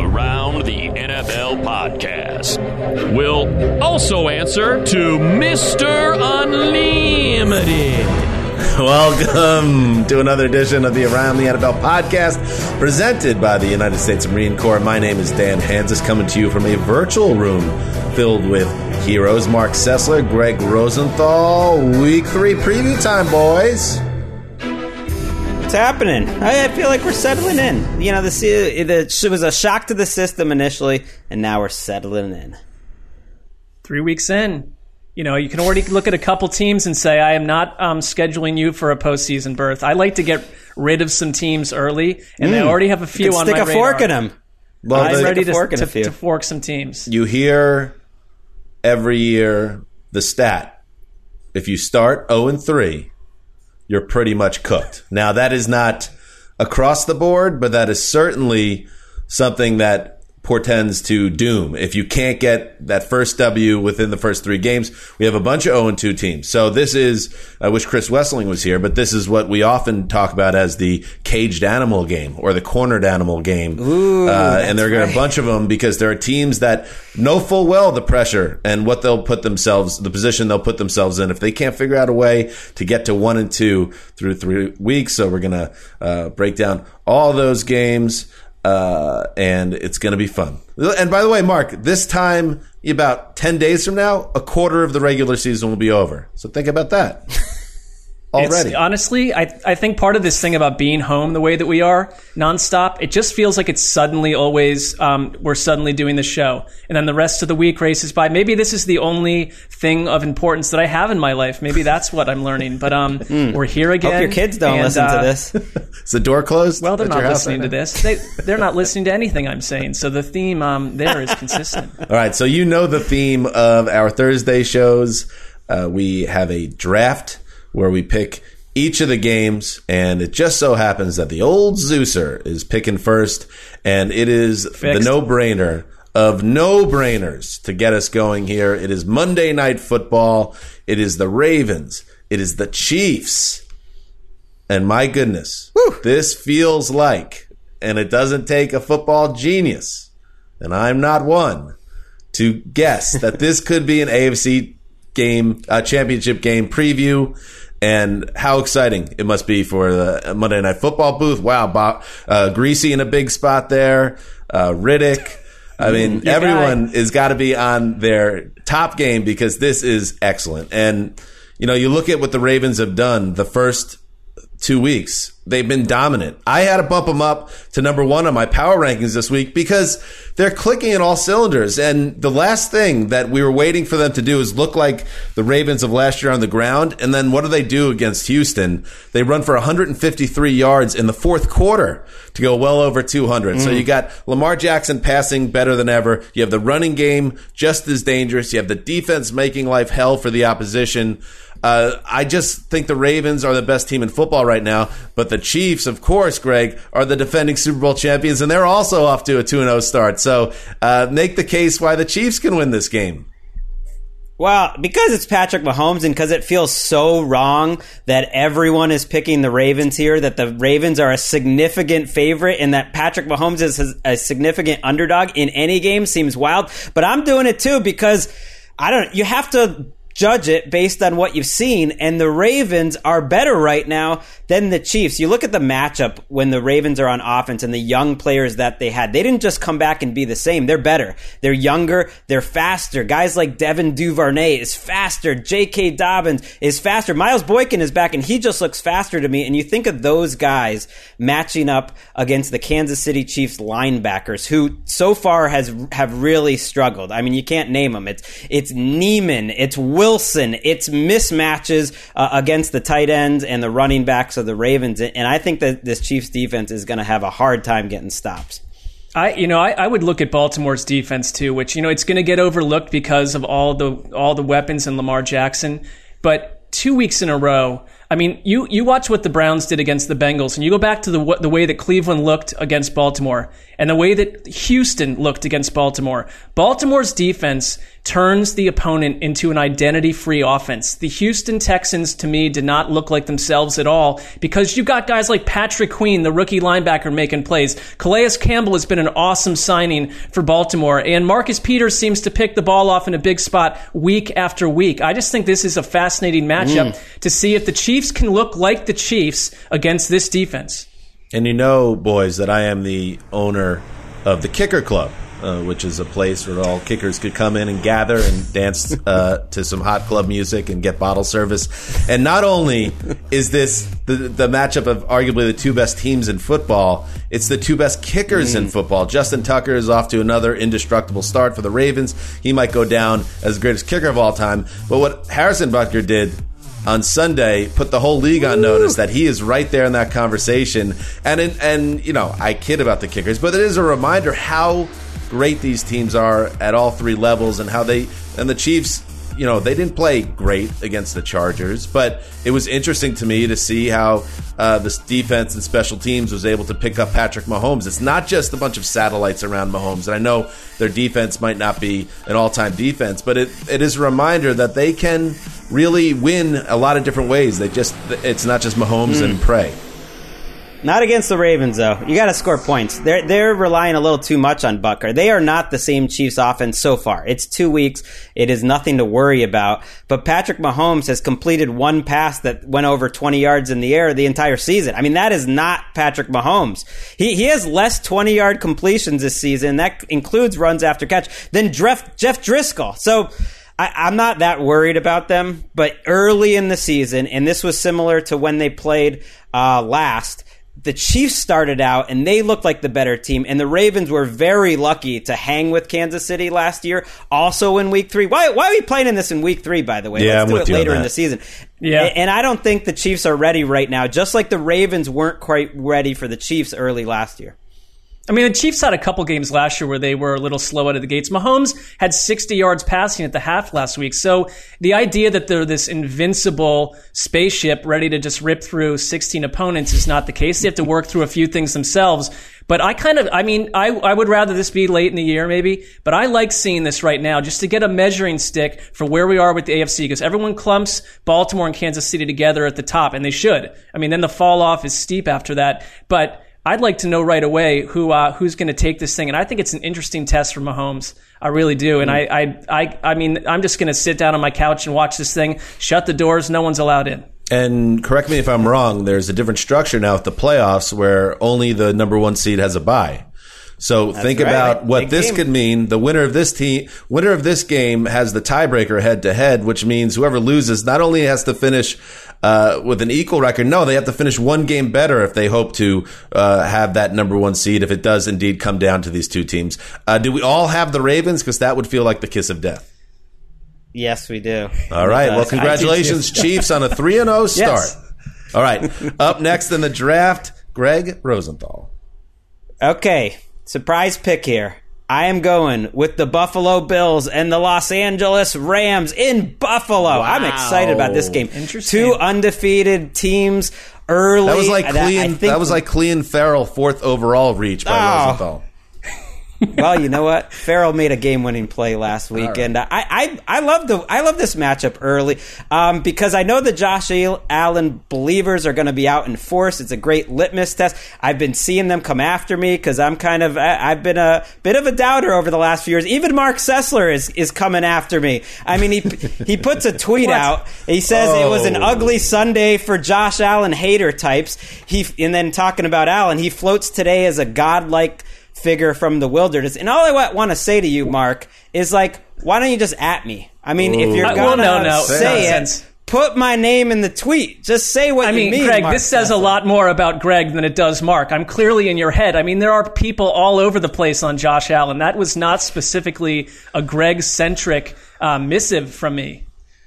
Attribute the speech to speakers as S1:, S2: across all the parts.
S1: Around the NFL podcast. We'll also answer to Mr. Unlimited.
S2: Welcome to another edition of the Around the NFL podcast presented by the United States Marine Corps. My name is Dan Hansis, coming to you from a virtual room filled with heroes. Mark Sessler, Greg Rosenthal. Week 3 preview time, boys.
S3: What's happening? I feel like we're settling in. You know, it was a shock to the system initially, and now we're settling in.
S4: 3 weeks in. You know, you can already look at a couple teams and say, I am not scheduling you for a postseason berth. I like to get rid of some teams early, and they already have a few on my radar.
S3: Stick a fork in them.
S4: Well, I'm ready to fork some teams.
S2: You hear every year the stat. If you start 0-3, you're pretty much cooked. Now, that is not across the board, but that is certainly something that portends to doom. If you can't get that first W within the first 3 games, we have a bunch of 0-2 teams. So this is, I wish Chris Wesseling was here, but this is what we often talk about as the caged animal game or the cornered animal game.
S3: Ooh,
S2: and there are a bunch of them because there are teams that know full well the pressure and what they'll put themselves, the position they'll put themselves in if they can't figure out a way to get to 1-2 through 3 weeks. So we're going to break down all those games. And it's going to be fun. And by the way, Mark, this time, about 10 days from now, a quarter of the regular season will be over. So think about that. Already.
S4: Honestly, I think part of this thing about being home the way that we are, nonstop, it just feels like it's suddenly always, we're suddenly doing the show. And then the rest of the week races by. Maybe this is the only thing of importance that I have in my life. Maybe that's what I'm learning. But we're here again.
S3: Hope your kids don't listen to this.
S2: Is the door closed?
S4: Well, they're not listening to this. They're not listening to anything I'm saying. So the theme there is consistent.
S2: All right. So you know the theme of our Thursday shows. We have a draft where we pick each of the games, and it just so happens that the old Zeuser is picking first, and it is the no-brainer of no-brainers to get us going here. It is Monday Night Football. It is the Ravens. It is the Chiefs. And my goodness, this feels like, and it doesn't take a football genius, and I'm not one, to guess that this could be an AFC game, championship game preview, and how exciting it must be for the Monday Night Football booth. Wow, Bob, Greasy in a big spot there, Riddick. I mean, everyone has got to be on their top game because this is excellent. And, you know, you look at what the Ravens have done the first 2 weeks. They've been dominant. I had to bump them up to number 1 on my power rankings this week because they're clicking in all cylinders. And the last thing that we were waiting for them to do is look like the Ravens of last year on the ground. And then what do against Houston? They run for 153 yards in the fourth quarter to go well over 200. So you got Lamar Jackson passing better than ever. You have the running game just as dangerous. You have the defense making life hell for the opposition. I just think the Ravens are the best team in football right now, but the Chiefs, of course, Greg, are the defending Super Bowl champions, and they're also off to a 2-0 start. So make the case why the Chiefs can win this game.
S3: Well, because it's Patrick Mahomes and because it feels so wrong that everyone is picking the Ravens here, that the Ravens are a significant favorite and that Patrick Mahomes is a significant underdog in any game seems wild. But I'm doing it too because you have to judge it based on what you've seen, and the Ravens are better right now than the Chiefs. You look at the matchup when the Ravens are on offense and the young players that they had. They didn't just come back and be the same. They're better. They're younger. They're faster. Guys like Devin Duvernay is faster. J.K. Dobbins is faster. Miles Boykin is back, and he just looks faster to me. And you think of those guys matching up against the Kansas City Chiefs linebackers, who so far have really struggled. I mean, you can't name them. It's Neiman. It's Wilson. It's mismatches against the tight ends and the running backs of the Ravens. And I think that this Chiefs defense is going to have a hard time getting stops.
S4: I would look at Baltimore's defense too, which, it's going to get overlooked because of all the weapons in Lamar Jackson. But 2 weeks in a row, I mean, you watch what the Browns did against the Bengals, and you go back to the way that Cleveland looked against Baltimore, and the way that Houston looked against Baltimore. Baltimore's defense turns the opponent into an identity-free offense. The Houston Texans, to me, did not look like themselves at all because you got guys like Patrick Queen, the rookie linebacker, making plays. Calais Campbell has been an awesome signing for Baltimore, and Marcus Peters seems to pick the ball off in a big spot week after week. I just think this is a fascinating matchup to see if the Chiefs can look like the Chiefs against this defense.
S2: And you know, boys, that I am the owner of the Kicker Club, which is a place where all kickers could come in and gather and dance to some hot club music and get bottle service. And not only is this the matchup of arguably the two best teams in football, it's the two best kickers in football. Justin Tucker is off to another indestructible start for the Ravens. He might go down as the greatest kicker of all time. But what Harrison Butker did on Sunday put the whole league on notice that he is right there in that conversation. And you know, I kid about the kickers, but it is a reminder how great these teams are at all three levels, and how the Chiefs, you know, they didn't play great against the Chargers, but it was interesting to me to see how this defense and special teams was able to pick up Patrick Mahomes. It's not just a bunch of satellites around Mahomes, and I know their defense might not be an all-time defense, but it is a reminder that they can really win a lot of different ways. It's not just Mahomes and pray.
S3: Not against the Ravens, though. You got to score points. They're relying a little too much on Butker. They are not the same Chiefs offense so far. It's 2 weeks. It is nothing to worry about. But Patrick Mahomes has completed one pass that went over 20 yards in the air the entire season. I mean, that is not Patrick Mahomes. He has less 20-yard completions this season. That includes runs after catch than Jeff Driscoll. So I'm not that worried about them. But early in the season, and this was similar to when they played last, the Chiefs started out, and they looked like the better team, and the Ravens were very lucky to hang with Kansas City last year, also in Week 3. Why are we playing in this in Week 3, by the way?
S2: Yeah,
S3: Let's do it later in the season. Yeah. And I don't think the Chiefs are ready right now, just like the Ravens weren't quite ready for the Chiefs early last year.
S4: I mean, the Chiefs had a couple games last year where they were a little slow out of the gates. Mahomes had 60 yards passing at the half last week. So the idea that they're this invincible spaceship ready to just rip through 16 opponents is not the case. They have to work through a few things themselves. But I would rather this be late in the year maybe, but I like seeing this right now just to get a measuring stick for where we are with the AFC, because everyone clumps Baltimore and Kansas City together at the top, and they should. I mean, then the fall off is steep after that. But I'd like to know right away who's going to take this thing, and I think it's an interesting test for Mahomes. I really do, and I mean, I'm just going to sit down on my couch and watch this thing. Shut the doors, no one's allowed in.
S2: And correct me if I'm wrong, there's a different structure now with the playoffs where only the number one seed has a bye. So think about what this could mean. The winner of this game has the tiebreaker head to head, which means whoever loses not only has to finish with an equal record. No, they have to finish one game better if they hope to have that number one seed, if it does indeed come down to these two teams. Do we all have the Ravens? Because that would feel like the kiss of death.
S3: Yes, we do.
S2: All right. Well, congratulations, Chiefs, on a 3-0 start.
S3: Yes.
S2: All right. Up next in the draft, Greg Rosenthal.
S3: Okay. Surprise pick here. I am going with the Buffalo Bills and the Los Angeles Rams in Buffalo. Wow. I'm excited about this game.
S4: Interesting.
S3: Two undefeated teams early.
S2: That was like Clelin Ferrell, 4th overall reach by Rosenthal.
S3: Well, you know what? Farrell made a game-winning play last week, and I love this matchup early because I know the Josh Allen believers are going to be out in force. It's a great litmus test. I've been seeing them come after me because I've been a bit of a doubter over the last few years. Even Mark Sessler is coming after me. I mean, he puts a tweet out. He says it was an ugly Sunday for Josh Allen hater types. And then talking about Allen, he floats today as a godlike figure from the wilderness. And all I want to say to you, Mark, is like, why don't you just at me? I mean, if you're going to say it, put my name in the tweet. Just say what you mean,
S4: Greg,
S3: Mark.
S4: this says a lot more about Greg than it does Mark. I'm clearly in your head. I mean, there are people all over the place on Josh Allen. That was not specifically a Greg-centric missive from me.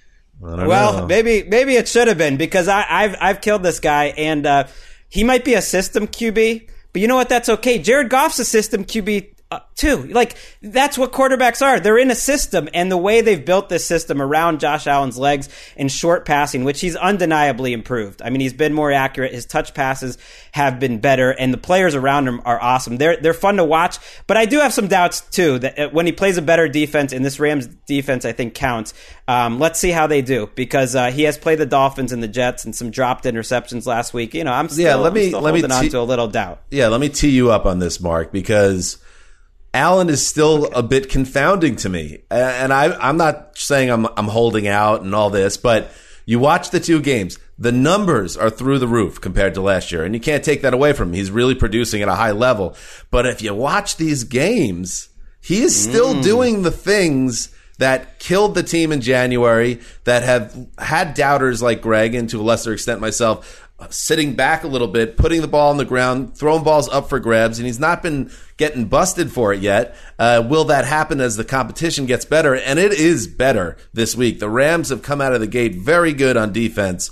S3: Well, maybe it should have been, because I've killed this guy, and he might be a system QB. But you know what? That's okay. Jared Goff's a system QB too. Like, that's what quarterbacks are. They're in a system, and the way they've built this system around Josh Allen's legs and short passing, which he's undeniably improved. I mean, he's been more accurate. His touch passes have been better, and the players around him are awesome. They're fun to watch, but I do have some doubts, too, that when he plays a better defense, and this Rams defense, I think, counts. Let's see how they do, because he has played the Dolphins and the Jets and some dropped interceptions last week. You know, I'm still holding on to a little doubt.
S2: Yeah, let me tee you up on this, Mark, because Allen is still a bit confounding to me. And I'm not saying I'm holding out and all this, but you watch the two games. The numbers are through the roof compared to last year, and you can't take that away from him. He's really producing at a high level. But if you watch these games, he is still doing the things that killed the team in January, that have had doubters like Greg, and to a lesser extent myself, sitting back a little bit, putting the ball on the ground, throwing balls up for grabs, and he's not been getting busted for it yet. Will that happen as the competition gets better? And it is better this week. The Rams have come out of the gate very good on defense.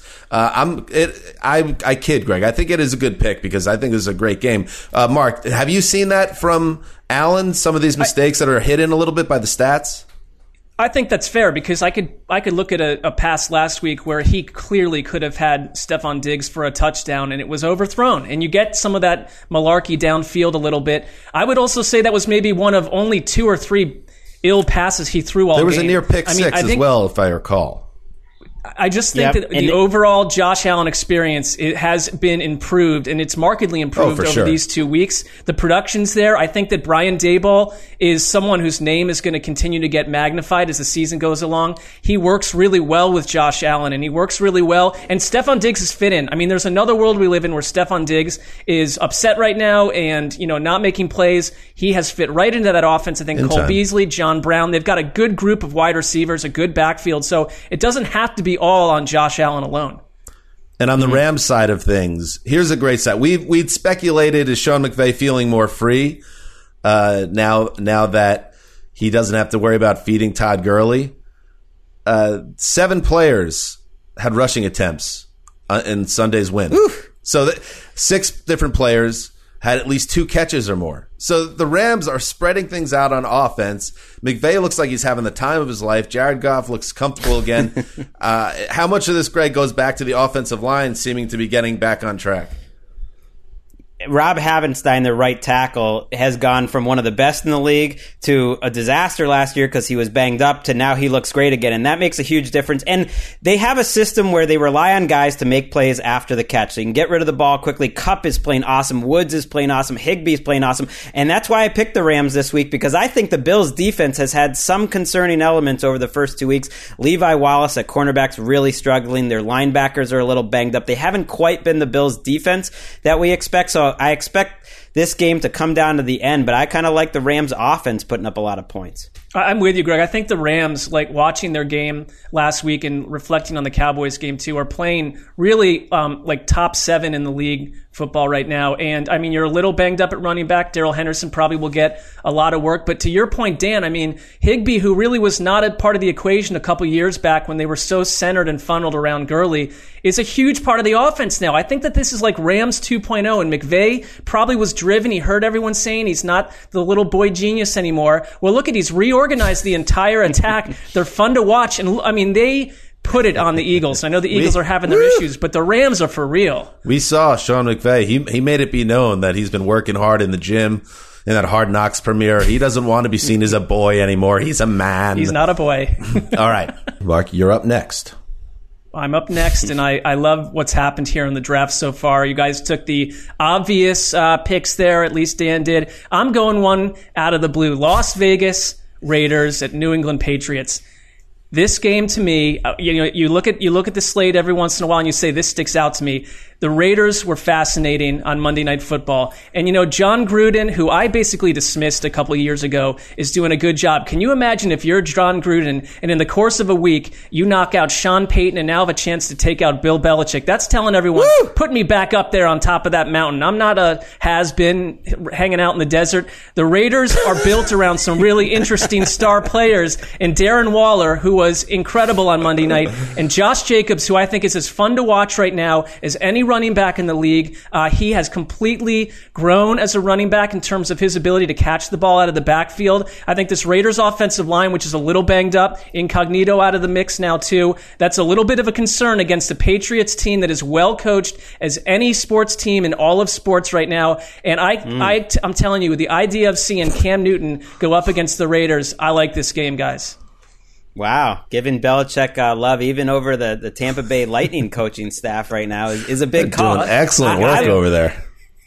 S2: I kid, Greg. I think it is a good pick because I think this is a great game. Mark, have you seen that from Allen? Some of these mistakes that are hidden a little bit by the stats?
S4: I think that's fair because I could look at a pass last week where he clearly could have had Stefon Diggs for a touchdown and it was overthrown. And you get some of that malarkey downfield a little bit. I would also say that was maybe one of only 2 or 3 ill passes he threw all game.
S2: There was a near pick six as well, if I recall.
S4: I just think that the overall Josh Allen experience, it has been improved, and it's markedly improved over these 2 weeks. The production's there. I think that Brian Daboll is someone whose name is going to continue to get magnified as the season goes along. He works really well with Josh Allen, and he works really well. And Stefon Diggs is fit in. I mean, there's another world we live in where Stefon Diggs is upset right now and, not making plays. He has fit right into that offense. I think Cole Beasley, John Brown, they've got a good group of wide receivers, a good backfield. So it doesn't have to be all on Josh Allen alone.
S2: And on the Rams side of things, here's a great stat. We'd speculated, is Sean McVay feeling more free now that he doesn't have to worry about feeding Todd Gurley? 7 players had rushing attempts in Sunday's win. Oof. So 6 different players had at least 2 catches or more. So the Rams are spreading things out on offense. McVay looks like he's having the time of his life. Jared Goff looks comfortable again. How much of this, Greg, goes back to the offensive line seeming to be getting back on track?
S3: Rob Havenstein, their right tackle, has gone from one of the best in the league to a disaster last year because he was banged up to now he looks great again. And that makes a huge difference. And they have a system where they rely on guys to make plays after the catch. So you can get rid of the ball quickly. Kupp is playing awesome. Woods is playing awesome. Higbee's playing awesome. And that's why I picked the Rams this week, because I think the Bills' defense has had some concerning elements over the first 2 weeks. Levi Wallace at cornerback's really struggling. Their linebackers are a little banged up. They haven't quite been the Bills' defense that we expect. So I expect this game to come down to the end, but I kind of like the Rams offense putting up a lot of points.
S4: I'm with you, Greg. I think the Rams, like watching their game last week and reflecting on the Cowboys game too, are playing really like top 7 in the league football right now. And I mean, you're a little banged up at running back. Darrell Henderson probably will get a lot of work. But to your point, Dan, I mean, Higbee, who really was not a part of the equation a couple years back when they were so centered and funneled around Gurley, is a huge part of the offense now. I think that this is like Rams 2.0, and McVay probably was driven. He heard everyone saying he's not the little boy genius anymore. Well, look at, he's reorganized the entire attack. They're fun to watch. And I mean, they put it on the Eagles. I know the Eagles are having their issues, but the Rams are for real.
S2: We saw Sean McVay. He made it be known that he's been working hard in the gym in that Hard Knocks premiere. He doesn't want to be seen as a boy anymore. He's a man.
S4: He's not a boy.
S2: All right. Mark, you're up next.
S4: I'm up next, and I love what's happened here in the draft so far. You guys took the obvious picks there, at least Dan did. I'm going one out of the blue. Las Vegas Raiders at New England Patriots. This game to me, you look at the slate every once in a while and you say, this sticks out to me. The Raiders were fascinating on Monday Night Football. And, John Gruden, who I basically dismissed a couple of years ago, is doing a good job. Can you imagine if you're John Gruden and in the course of a week, you knock out Sean Payton and now have a chance to take out Bill Belichick? That's telling everyone, put me back up there on top of that mountain. I'm not a has-been hanging out in the desert. The Raiders are built around some really interesting star players. And Darren Waller, who was incredible on Monday night, and Josh Jacobs, who I think is as fun to watch right now as any running back in the league. He has completely grown as a running back in terms of his ability to catch the ball out of the backfield. I think this Raiders offensive line, which is a little banged up, Incognito out of the mix now too, that's a little bit of a concern against the Patriots team that is well coached as any sports team in all of sports right now. And I'm telling you, the idea of seeing Cam Newton go up against the Raiders, I like this game, guys.
S3: Wow, giving Belichick love even over the Tampa Bay Lightning coaching staff right now is a big call.
S2: Doing excellent work over there.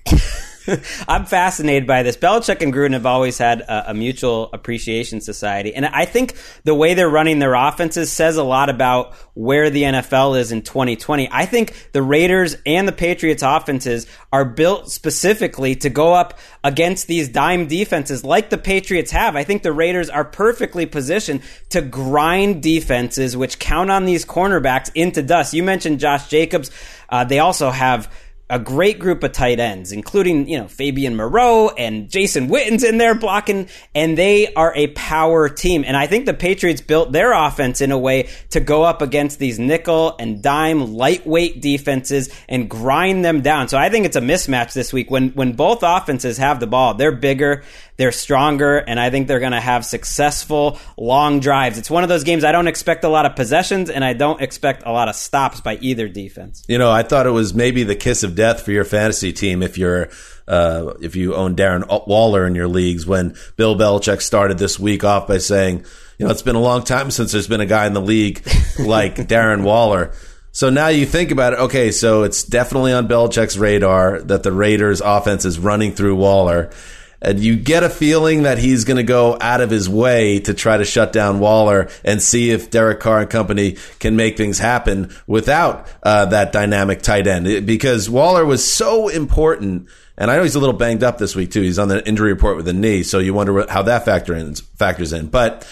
S3: I'm fascinated by this. Belichick and Gruden have always had a mutual appreciation society. And I think the way they're running their offenses says a lot about where the NFL is in 2020. I think the Raiders and the Patriots offenses are built specifically to go up against these dime defenses like the Patriots have. I think the Raiders are perfectly positioned to grind defenses which count on these cornerbacks into dust. You mentioned Josh Jacobs. They also have a great group of tight ends, including, Fabian Moreau and Jason Witten's in there blocking, and they are a power team. And I think the Patriots built their offense in a way to go up against these nickel and dime lightweight defenses and grind them down. So I think it's a mismatch this week. When both offenses have the ball, they're bigger, they're stronger, and I think they're going to have successful long drives. It's one of those games I don't expect a lot of possessions, and I don't expect a lot of stops by either defense.
S2: I thought it was maybe the kiss of death for your fantasy team if you own Darren Waller in your leagues when Bill Belichick started this week off by saying, it's been a long time since there's been a guy in the league like Darren Waller. So now you think about it, okay, so it's definitely on Belichick's radar that the Raiders offense is running through Waller. And you get a feeling that he's going to go out of his way to try to shut down Waller and see if Derek Carr and company can make things happen without that dynamic tight end. Because Waller was so important, and I know he's a little banged up this week too. He's on the injury report with a knee, so you wonder how that factors in. But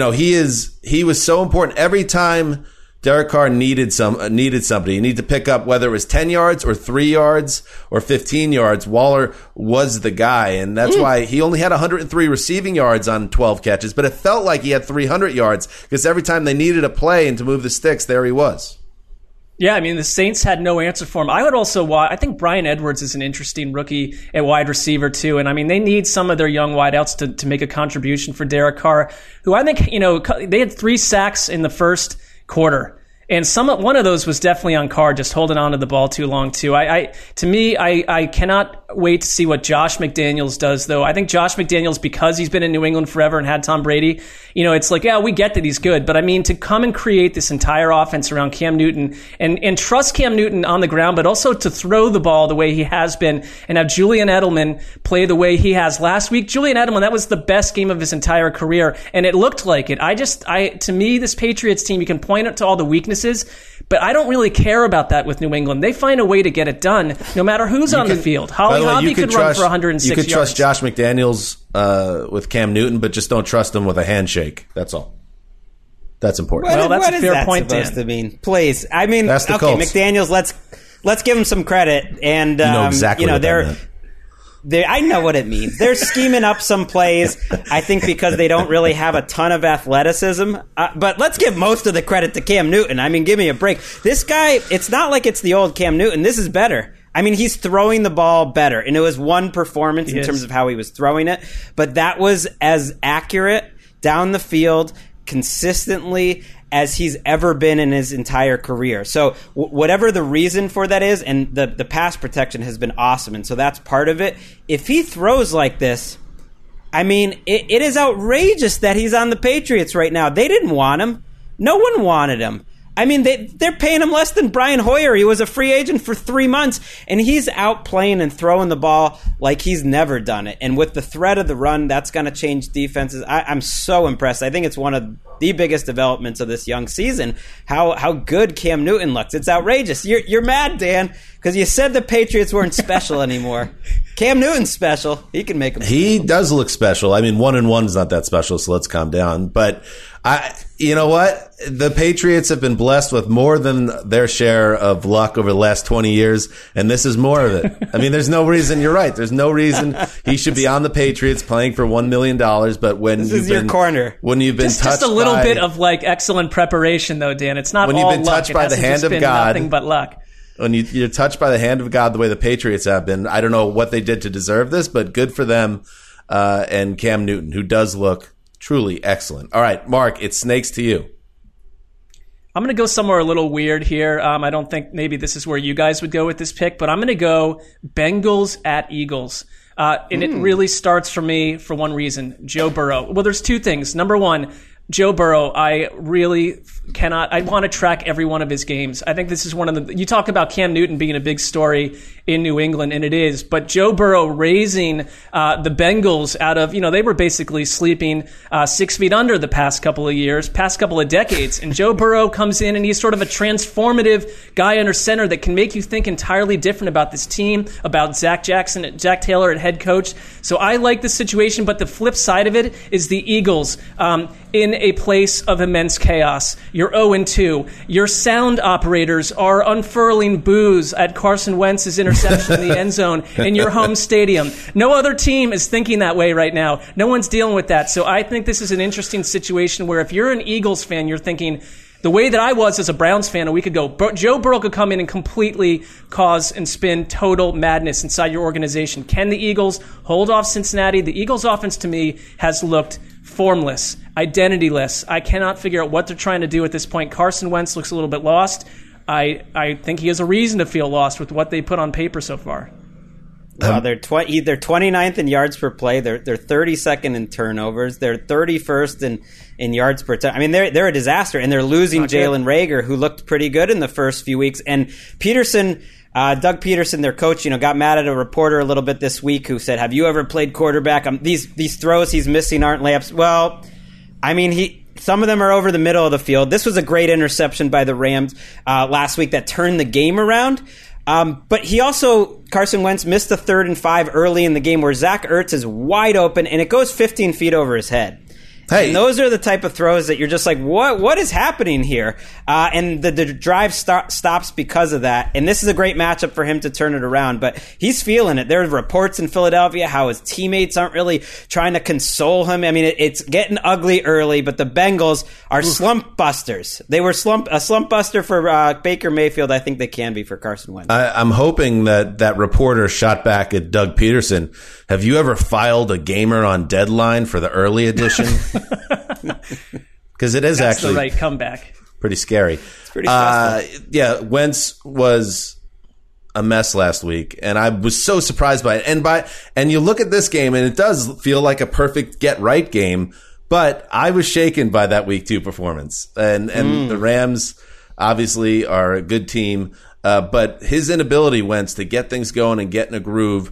S2: he was so important every time Derek Carr needed somebody. He needed to pick up whether it was 10 yards or 3 yards or 15 yards. Waller was the guy, and that's why he only had 103 receiving yards on 12 catches, but it felt like he had 300 yards because every time they needed a play and to move the sticks, there he was.
S4: Yeah, the Saints had no answer for him. I think Bryan Edwards is an interesting rookie at wide receiver too. And they need some of their young wideouts to make a contribution for Derek Carr, who I think, they had 3 sacks in the first quarter. And one of those was definitely on Carr, just holding on to the ball too long too. I cannot wait to see what Josh McDaniels does though. I think Josh McDaniels, because he's been in New England forever and had Tom Brady, it's like, yeah, we get that he's good, but to come and create this entire offense around Cam Newton and trust Cam Newton on the ground, but also to throw the ball the way he has been and have Julian Edelman play the way he has last week. Julian Edelman, that was the best game of his entire career, and it looked like it. To me, this Patriots team, you can point out to all the weaknesses, but I don't really care about that with New England. They find a way to get it done, no matter who's on the field. Holly Hobby could run for 106 yards.
S2: You could trust Josh McDaniels with Cam Newton, but just don't trust him with a handshake. That's all. That's important.
S3: Well,
S4: that's
S3: a fair point, Dan. What is that supposed to mean? Please.
S2: That's the Colts.
S3: McDaniels, let's give him some credit. And,
S2: you know exactly what that meant.
S3: I know what it means. They're scheming up some plays, I think, because they don't really have a ton of athleticism. But let's give most of the credit to Cam Newton. Give me a break. This guy, it's not like it's the old Cam Newton. This is better. He's throwing the ball better. And it was one performance in terms of how he was throwing it. But that was as accurate down the field consistently as he's ever been in his entire career. So whatever the reason for that is, and the pass protection has been awesome, and so that's part of it. If he throws like this, it is outrageous that he's on the Patriots right now. They didn't want him. No one wanted him. They're paying him less than Brian Hoyer. He was a free agent for 3 months, and he's out playing and throwing the ball like he's never done it. And with the threat of the run, that's going to change defenses. I'm so impressed. I think it's one of the biggest developments of this young season, how good Cam Newton looks. It's outrageous. You're mad, Dan, because you said the Patriots weren't special anymore. Cam Newton's special. He can make them special.
S2: He does look special. 1-1 is not that special, so let's calm down. But you know what? The Patriots have been blessed with more than their share of luck over the last 20 years, and this is more of it. There's no reason. You're right. There's no reason he should be on the Patriots playing for $1 million. But when
S3: this is your corner,
S2: when you've been touched
S4: just a little bit of excellent preparation, though, Dan. It's not
S2: when
S4: all
S2: you've been touched by the hand of God,
S4: nothing but luck.
S2: when you're touched by the hand of God the way the Patriots have been. I don't know what they did to deserve this, but good for them and Cam Newton, who does look truly excellent. All right, Mark, it's snakes to you.
S4: I'm going to go somewhere a little weird here. I don't think maybe this is where you guys would go with this pick, but I'm going to go Bengals at Eagles. And it really starts for me for one reason, Joe Burrow. Well, there's two things. Number one, Joe Burrow, I want to track every one of his games. I think this is one of you talk about Cam Newton being a big story in New England, and it is, but Joe Burrow raising the Bengals out of, they were basically sleeping 6 feet under the past couple of decades, and Joe Burrow comes in and he's sort of a transformative guy under center that can make you think entirely different about this team, about Zach Taylor at head coach. So I like the situation, but the flip side of it is the Eagles. In a place of immense chaos. You're 0-2. Your sound operators are unfurling boos at Carson Wentz's interception in the end zone in your home stadium. No other team is thinking that way right now. No one's dealing with that. So I think this is an interesting situation where if you're an Eagles fan, you're thinking, the way that I was as a Browns fan a week ago, Joe Burrow could come in and completely cause and spin total madness inside your organization. Can the Eagles hold off Cincinnati? The Eagles' offense, to me, has looked formless, identityless. I cannot figure out what they're trying to do at this point. Carson Wentz looks a little bit lost. I think he has a reason to feel lost with what they put on paper so far.
S3: Well, they're 29th in yards per play. They're 32nd in turnovers. They're 31st in yards per attempt. I mean, they're a disaster, and they're losing Jalen Reagor, who looked pretty good in the first few weeks. And Peterson, Doug Peterson, their coach, got mad at a reporter a little bit this week who said, "Have you ever played quarterback? These throws he's missing aren't layups." Well, I mean, some of them are over the middle of the field. This was a great interception by the Rams last week that turned the game around. But Carson Wentz missed a 3rd and 5 early in the game where Zach Ertz is wide open and it goes 15 feet over his head. Hey. And those are the type of throws that you're just like, what is happening here? And the drive stops because of that. And this is a great matchup for him to turn it around. But he's feeling it. There are reports in Philadelphia how his teammates aren't really trying to console him. I mean, it's getting ugly early, but the Bengals are slump busters. They were a slump buster for Baker Mayfield. I think they can be for Carson Wentz. I'm
S2: hoping that reporter shot back at Doug Peterson. Have you ever filed a gamer on deadline for the early edition? Because it is
S4: That's
S2: actually
S4: the right comeback.
S2: Pretty scary.
S3: It's pretty stressful.
S2: Yeah, Wentz was a mess last week, and I was so surprised by it. And you look at this game, and it does feel like a perfect get right game. But I was shaken by that week 2 performance, and the Rams obviously are a good team, but his inability, Wentz, to get things going and get in a groove.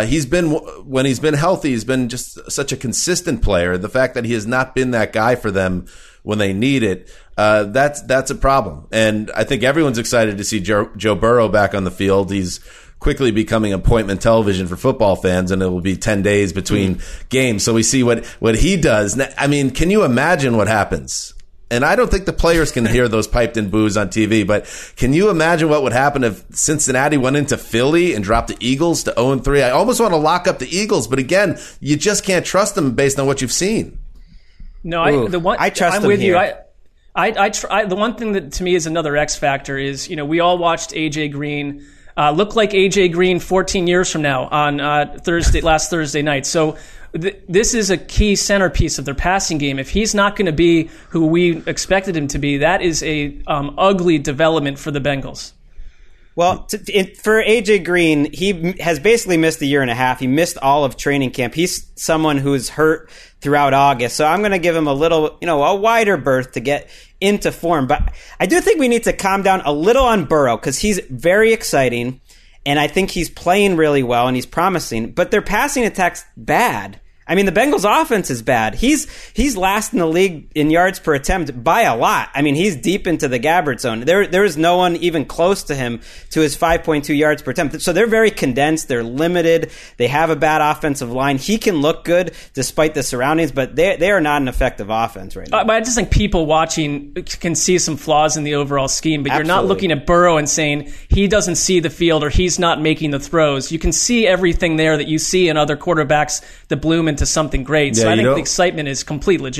S2: When he's been healthy, he's been just such a consistent player. The fact that he has not been that guy for them when they need it, that's a problem. And I think everyone's excited to see Joe Burrow back on the field. He's quickly becoming appointment television for football fans, and it will be 10 days between games. So we see what he does. I mean, can you imagine what happens? And I don't think the players can hear those piped-in boos on TV, but can you imagine what would happen if Cincinnati went into Philly and dropped the Eagles to 0-3? I almost want to lock up the Eagles, but again, you just can't trust them based on what you've seen.
S4: No,
S3: I trust
S4: I'm
S3: them
S4: with
S3: here.
S4: you. I try. The one thing that to me is another X factor is, we all watched AJ Green look like AJ Green 14 years from now on last Thursday night. So this is a key centerpiece of their passing game. If he's not going to be who we expected him to be, that is a ugly development for the Bengals.
S3: Well, for AJ Green, he has basically missed a year and a half. He missed all of training camp. He's someone who's hurt throughout August. So I'm going to give him a wider berth to get into form. But I do think we need to calm down a little on Burrow because he's very exciting. And I think he's playing really well and he's promising, but their passing attack's bad. I mean, the Bengals' offense is bad. He's last in the league in yards per attempt by a lot. I mean, he's deep into the Gabbert zone. There is no one even close to him to his 5.2 yards per attempt. So they're very condensed. They're limited. They have a bad offensive line. He can look good despite the surroundings, but they are not an effective offense right now.
S4: But I just think people watching can see some flaws in the overall scheme, but you're not looking at Burrow and saying he doesn't see the field or he's not making the throws. You can see everything there that you see in other quarterbacks that bloom into something great. So I think the excitement is complete legit.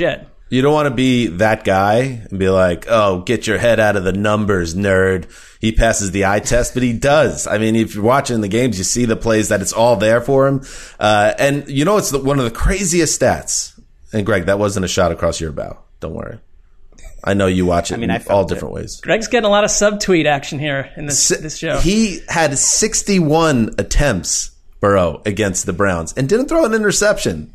S2: You don't want to be that guy and be like, oh, get your head out of the numbers, nerd. He passes the eye test, but he does. I mean, if you're watching the games, you see the plays that it's all there for him. And you know, it's one of the craziest stats. And Greg, that wasn't a shot across your bow. Don't worry. I know you watch it in all different ways.
S4: Greg's getting a lot of subtweet action here in this show.
S2: He had 61 attempts, Burrow, against the Browns and didn't throw an interception.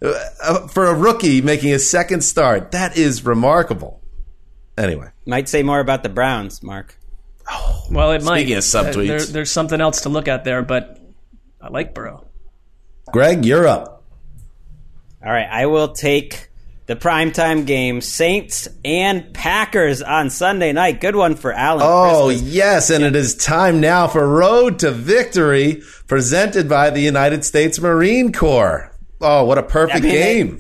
S2: For a rookie making his second start, that is remarkable. Anyway.
S3: Might say more about the Browns, Mark.
S4: Oh, well, it might.
S2: Speaking of subtweets.
S4: There's something else to look at there, but I like Burrow.
S2: Greg, you're up.
S3: All right, I will take the primetime game, Saints and Packers on Sunday night. Good one for Alan.
S2: Oh,
S3: Christmas.
S2: yes, and it is time now for Road to Victory, presented by the United States Marine Corps. Oh, what a perfect game.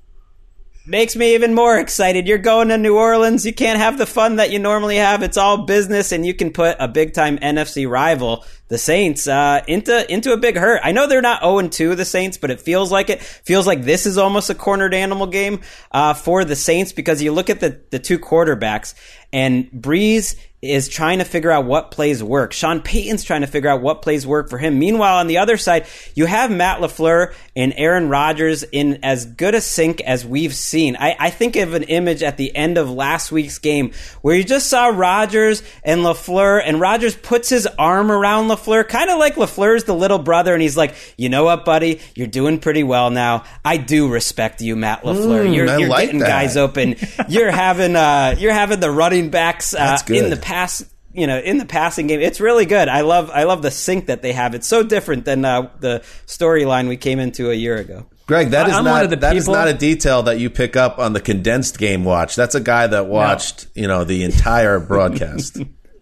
S3: Makes me even more excited. You're going to New Orleans. You can't have the fun that you normally have. It's all business, and you can put a big-time NFC rival, the Saints, into a big hurt. I know they're not 0-2, the Saints, but it feels like it. Feels like this is almost a cornered animal game for the Saints, because you look at the two quarterbacks, and Breeze is trying to figure out what plays work. Sean Payton's trying to figure out what plays work for him. Meanwhile, on the other side, you have Matt LaFleur and Aaron Rodgers in as good a sync as we've seen. I think of an image at the end of last week's game where you just saw Rodgers and LaFleur, and Rodgers puts his arm around LaFleur, kind of like LaFleur's the little brother, and he's like, you know what, buddy? You're doing pretty well now. I do respect you, Matt LaFleur. You're like getting guys open. You're having the running backs in the in the passing game. It's really good. I love the sync that they have. It's so different than the storyline we came into a year ago.
S2: Greg, that is not a detail that you pick up on the condensed game watch. That's a guy that watched, the entire broadcast.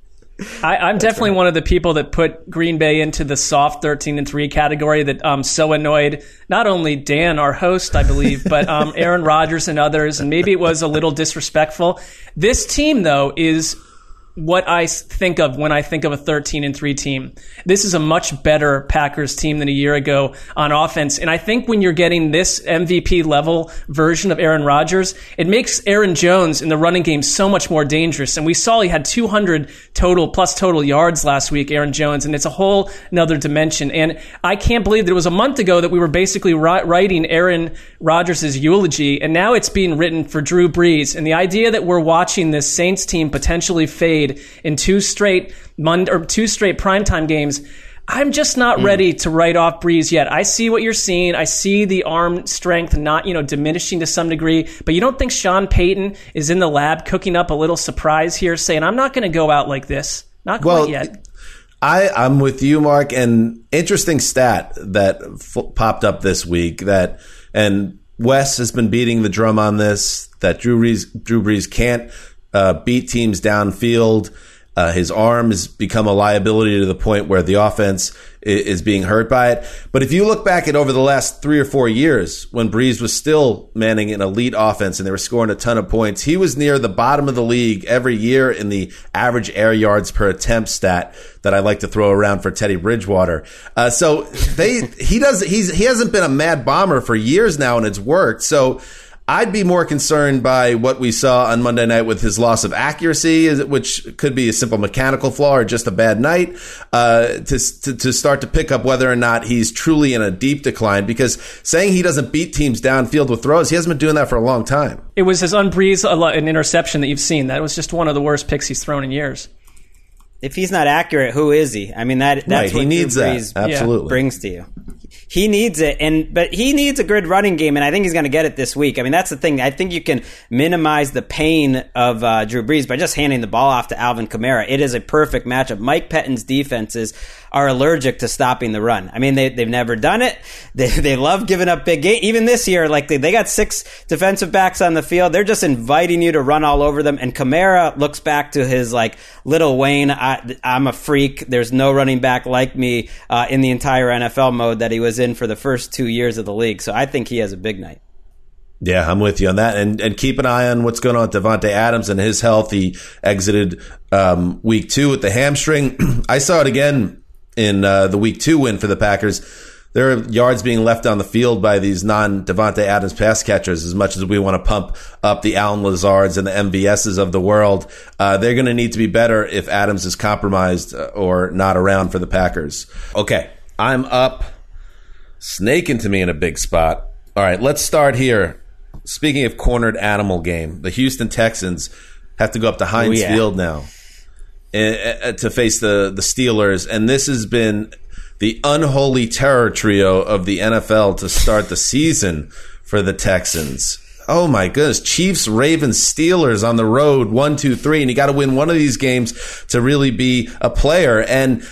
S4: I'm definitely one of the people that put Green Bay into the soft 13-3 category, that so annoyed not only Dan, our host, I believe, but Aaron Rodgers and others, and maybe it was a little disrespectful. This team, though, is what I think of when I think of a 13-3 team. This is a much better Packers team than a year ago on offense. And I think when you're getting this MVP level version of Aaron Rodgers, it makes Aaron Jones in the running game so much more dangerous. And we saw he had 200 total yards last week, Aaron Jones, and it's a whole another dimension. And I can't believe that it was a month ago that we were basically writing Aaron Rodgers' eulogy, and now it's being written for Drew Brees. And the idea that we're watching this Saints team potentially fade in two straight primetime games, I'm just not ready to write off Brees yet. I see what you're seeing. I see the arm strength not, diminishing to some degree, but you don't think Sean Payton is in the lab cooking up a little surprise here, saying, I'm not going to go out like this? Not quite yet.
S2: I'm with you, Mark. An interesting stat that popped up this week and Wes has been beating the drum on this, that Drew Brees can't beat teams downfield. His arm has become a liability to the point where the offense is being hurt by it. But if you look back at over the last 3 or 4 years, when Brees was still manning an elite offense and they were scoring a ton of points, he was near the bottom of the league every year in the average air yards per attempt stat that I like to throw around for Teddy Bridgewater. So he hasn't been a mad bomber for years now, and it's worked. So I'd be more concerned by what we saw on Monday night with his loss of accuracy, which could be a simple mechanical flaw or just a bad night, to start to pick up whether or not he's truly in a deep decline, because saying he doesn't beat teams downfield with throws, he hasn't been doing that for a long time. It
S4: was his unbreeze, an interception that you've seen. That was just one of the worst picks he's thrown in years.
S3: If he's not accurate, who is he? I mean, that's right, what he needs Drew Brees
S2: absolutely
S3: brings to you. He needs it, but he needs a good running game, and I think he's going to get it this week. I mean, that's the thing. I think you can minimize the pain of Drew Brees by just handing the ball off to Alvin Kamara. It is a perfect matchup. Mike Pettine's defenses are allergic to stopping the run. I mean, they've never done it. They love giving up big games. Even this year, like they got 6 defensive backs on the field. They're just inviting you to run all over them. And Kamara looks back to his Little Wayne, I'm a freak. There's no running back like me in the entire NFL mode that he was in for the first 2 years of the league. So I think he has a big night.
S2: Yeah, I'm with you on that. And keep an eye on what's going on with Devontae Adams and his health. He exited week 2 with the hamstring. I saw it again in the week 2 win for the Packers. there are yards being left on the field by these non-Devontae Adams pass catchers. As much as we want to pump up the Allen Lazards and the MVSs of the world, they're going to need to be better if Adams is compromised or not around for the Packers. Okay, I'm up. Snake into me in a big spot. All right, let's start here. Speaking of cornered animal game, the Houston Texans have to go up to Heinz Field now to face the Steelers, and this has been the unholy terror trio of the NFL to start the season for the Texans. Oh my goodness. Chiefs, Ravens, Steelers on the road, 1, 2, 3, and you got to win one of these games to really be a player. And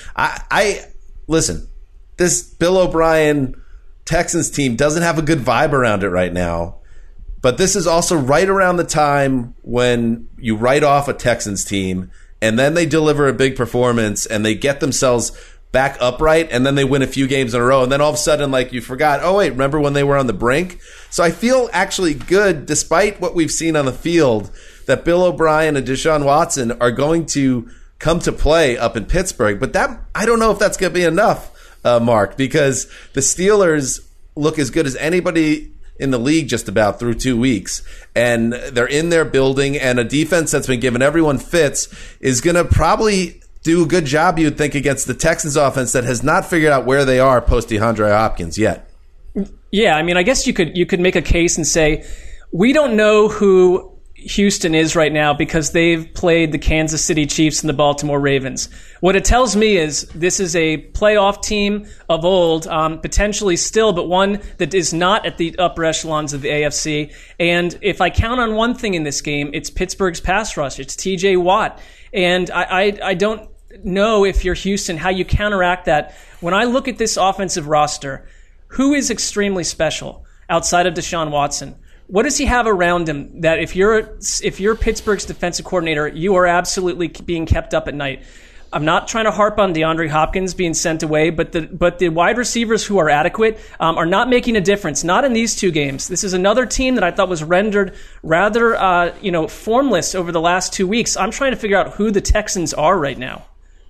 S2: I listen, this Bill O'Brien Texans team doesn't have a good vibe around it right now. But this is also right around the time when you write off a Texans team and then they deliver a big performance and they get themselves back upright, and then they win a few games in a row, and then all of a sudden, like, you forgot, oh wait, remember when they were on the brink? So I feel actually good, despite what we've seen on the field, that Bill O'Brien and Deshaun Watson are going to come to play up in Pittsburgh. But that, I don't know if that's going to be enough, Mark, because the Steelers look as good as anybody in the league just about through 2 weeks, and they're in their building, and a defense that's been given everyone fits is going to probably do a good job, you would think, against the Texans offense that has not figured out where they are post DeAndre Hopkins yet.
S4: Yeah, I mean, I guess you could make a case and say we don't know who Houston is right now because they've played the Kansas City Chiefs and the Baltimore Ravens. What it tells me is this is a playoff team of old, potentially still, but one that is not at the upper echelons of the AFC. And if I count on one thing in this game, it's Pittsburgh's pass rush. It's TJ Watt. And I don't know, if you're Houston, how you counteract that. When I look at this offensive roster, who is extremely special outside of Deshaun Watson? What does he have around him that if you're Pittsburgh's defensive coordinator, you are absolutely being kept up at night? I'm not trying to harp on DeAndre Hopkins being sent away, but the wide receivers who are adequate are not making a difference. Not in these two games. This is another team that I thought was rendered rather formless over the last 2 weeks. I'm trying to figure out who the Texans are right now.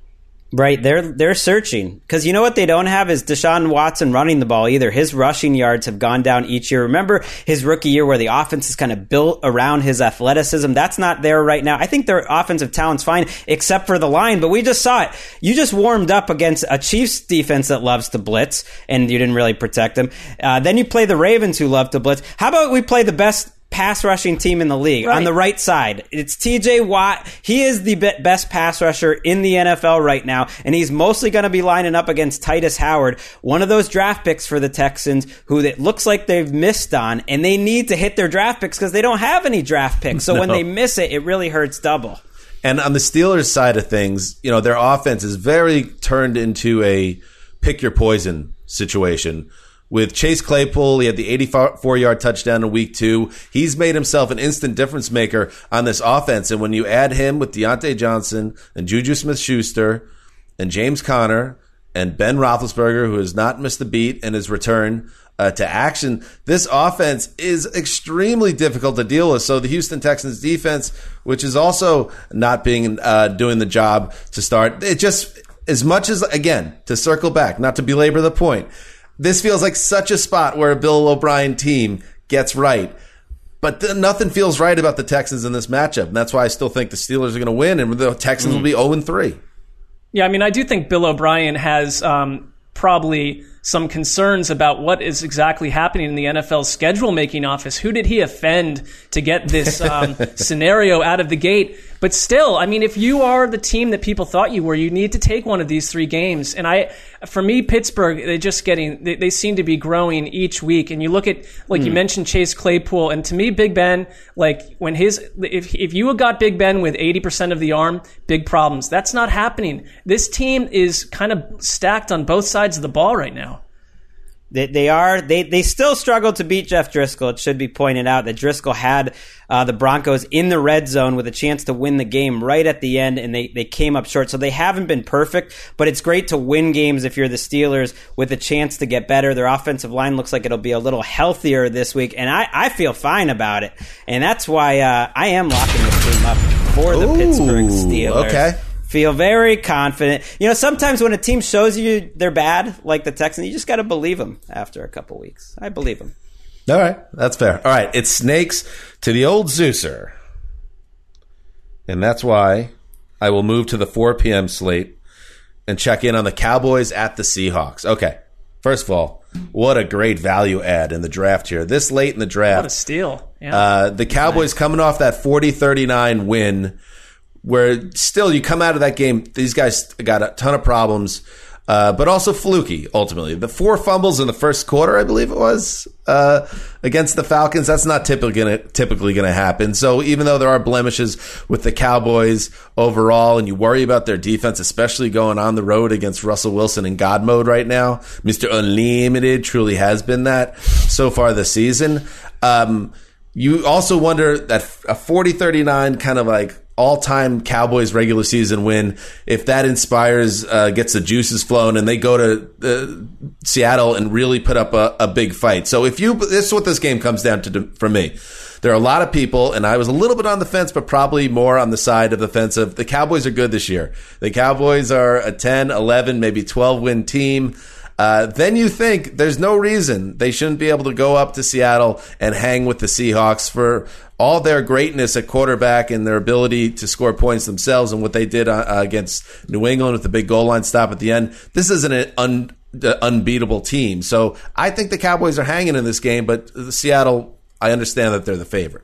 S3: Right, they're searching, because you know what they don't have is Deshaun Watson running the ball either. His rushing yards have gone down each year. Remember his rookie year where the offense is kind of built around his athleticism? That's not there right now. I think their offensive talent's fine except for the line, but we just saw it. You just warmed up against a Chiefs defense that loves to blitz, and you didn't really protect them. Then you play the Ravens who love to blitz. How about we play the best pass rushing team in the league? Right. On the right side, it's TJ Watt. He is the best pass rusher in the NFL right now, and he's mostly going to be lining up against Titus Howard, one of those draft picks for the Texans who it looks like they've missed on, and they need to hit their draft picks because they don't have any draft picks. So when they miss it, it really hurts double.
S2: And on the Steelers side of things, their offense is very turned into a pick your poison situation. With Chase Claypool, he had the 84-yard touchdown in week 2. He's made himself an instant difference maker on this offense. And when you add him with Deontay Johnson and Juju Smith-Schuster and James Conner and Ben Roethlisberger, who has not missed a beat in his return to action, this offense is extremely difficult to deal with. So the Houston Texans defense, which is also not doing the job to start, it just, as much as, again, to circle back, not to belabor the point, this feels like such a spot where a Bill O'Brien team gets right. But nothing feels right about the Texans in this matchup. And that's why I still think the Steelers are going to win, and the Texans will be 0-3.
S4: Yeah, I mean, I do think Bill O'Brien has probably some concerns about what is exactly happening in the NFL schedule-making office. Who did he offend to get this scenario out of the gate? But still, I mean, if you are the team that people thought you were, you need to take one of these 3 games. And for me, Pittsburgh, they seem to be growing each week. And you look at, like you mentioned, Chase Claypool, and to me, Big Ben, like when if you got Big Ben with 80% of the arm, big problems. That's not happening. This team is kind of stacked on both sides of the ball right now.
S3: They still struggle to beat Jeff Driscoll. It should be pointed out that Driscoll had the Broncos in the red zone with a chance to win the game right at the end, and they came up short. So they haven't been perfect, but it's great to win games if you're the Steelers with a chance to get better. Their offensive line looks like it'll be a little healthier this week, and I feel fine about it. And that's why I am locking this game up for the Pittsburgh Steelers.
S2: Okay.
S3: feel very confident. Sometimes when a team shows you they're bad, like the Texans, you just got to believe them after a couple weeks. I believe them.
S2: All right, that's fair. All right, it's Snakes to the old Zeuser. And that's why I will move to the 4 p.m. slate and check in on the Cowboys at the Seahawks. Okay, first of all, what a great value add in the draft here. This late in the draft.
S4: What a steal. Yeah.
S2: The Cowboys coming off that 40-39 win, where still you come out of that game, these guys got a ton of problems, but also fluky, ultimately. The 4 fumbles in the first quarter, I believe it was, against the Falcons, that's not typically going to happen. So even though there are blemishes with the Cowboys overall, and you worry about their defense, especially going on the road against Russell Wilson in God mode right now, Mr. Unlimited truly has been that so far this season. You also wonder that a 40-39 kind of like all-time Cowboys regular season win, if that inspires, gets the juices flowing, and they go to Seattle and really put up a big fight. So this is what this game comes down to for me. There are a lot of people, and I was a little bit on the fence, but probably more on the side of the fence of the Cowboys are good this year. The Cowboys are a 10, 11, maybe 12-win team. Then you think there's no reason they shouldn't be able to go up to Seattle and hang with the Seahawks for all their greatness at quarterback and their ability to score points themselves and what they did against New England with the big goal line stop at the end. This isn't an unbeatable team. So I think the Cowboys are hanging in this game, but Seattle, I understand that they're the favorite.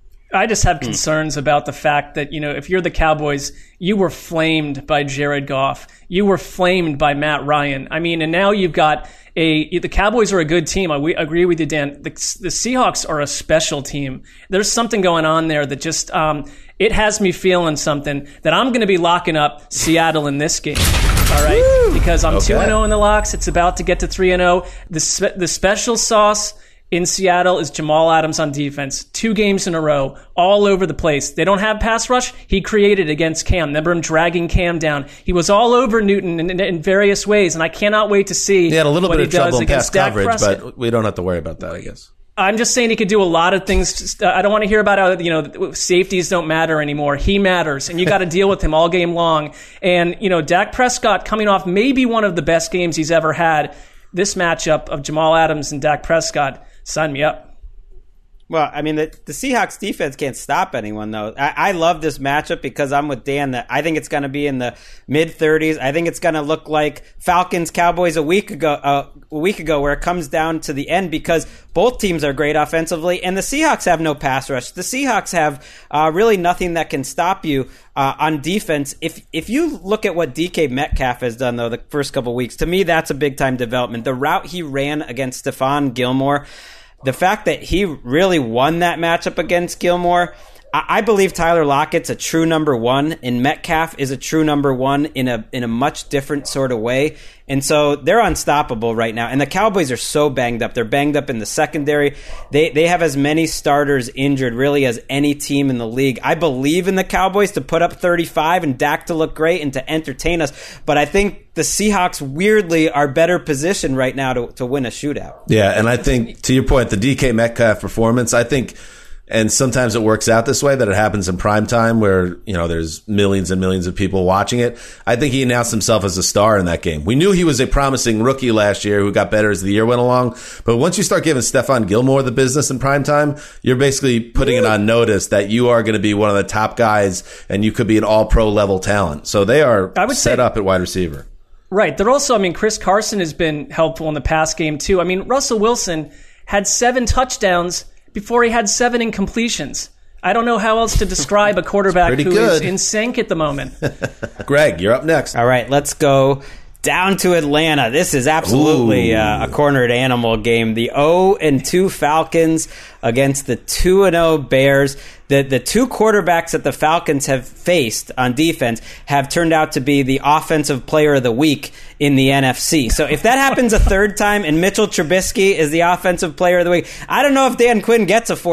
S4: I just have concerns about the fact that, if you're the Cowboys, you were flamed by Jared Goff. You were flamed by Matt Ryan. I mean, and now you've got the Cowboys are a good team. I agree with you, Dan. The Seahawks are a special team. There's something going on there that just, it has me feeling something that I'm going to be locking up Seattle in this game. All right. Because I'm 2-0 in the locks. It's about to get to 3-0. The special sauce in Seattle is Jamal Adams on defense. 2 games in a row, all over the place. They don't have pass rush. He created against Cam. Remember him dragging Cam down. He was all over Newton in various ways, and I cannot wait to see
S2: he had a little
S4: what
S2: bit of trouble in pass coverage,
S4: Prescott.
S2: but we don't have to worry about that, I guess.
S4: I'm just saying he could do a lot of things. I don't want to hear about how, safeties don't matter anymore. He matters, and you got to deal with him all game long. And, Dak Prescott coming off maybe one of the best games he's ever had. This matchup of Jamal Adams and Dak Prescott, sign me up.
S3: Well, I mean, the Seahawks defense can't stop anyone, though. I love this matchup because I'm with Dan that I think it's going to be in the mid-30s. I think it's going to look like Falcons-Cowboys a week ago, where it comes down to the end because both teams are great offensively, and the Seahawks have no pass rush. The Seahawks have really nothing that can stop you on defense. If you look at what DK Metcalf has done, though, the first couple weeks, to me, that's a big-time development. The route he ran against Stephon Gilmore, the fact that he really won that matchup against Gilmore, I believe Tyler Lockett's a true number 1, and Metcalf is a true number 1 in a much different sort of way. And so they're unstoppable right now. And the Cowboys are so banged up. They're banged up in the secondary. They have as many starters injured really as any team in the league. I believe in the Cowboys to put up 35 and Dak to look great and to entertain us. But I think the Seahawks weirdly are better positioned right now to win a shootout.
S2: Yeah, and I think, to your point, the DK Metcalf performance, I think, and sometimes it works out this way, that it happens in prime time where, there's millions and millions of people watching it. I think he announced himself as a star in that game. We knew he was a promising rookie last year who got better as the year went along. But once you start giving Stephon Gilmore the business in prime time, you're basically putting it on notice that you are going to be one of the top guys and you could be an all-pro level talent. So they are set up at wide receiver.
S4: Right. They're also, Chris Carson has been helpful in the pass game too. Russell Wilson had 7 touchdowns before he had 7 incompletions. I don't know how else to describe a quarterback who is in sync at the moment.
S2: Greg, you're up next.
S3: All right, let's go down to Atlanta. This is absolutely a cornered animal game. The 0-2 Falcons against the 2-0 Bears. The 2 quarterbacks that the Falcons have faced on defense have turned out to be the offensive player of the week in the NFC. So if that happens a third time and Mitchell Trubisky is the offensive player of the week, I don't know if Dan Quinn gets a 4th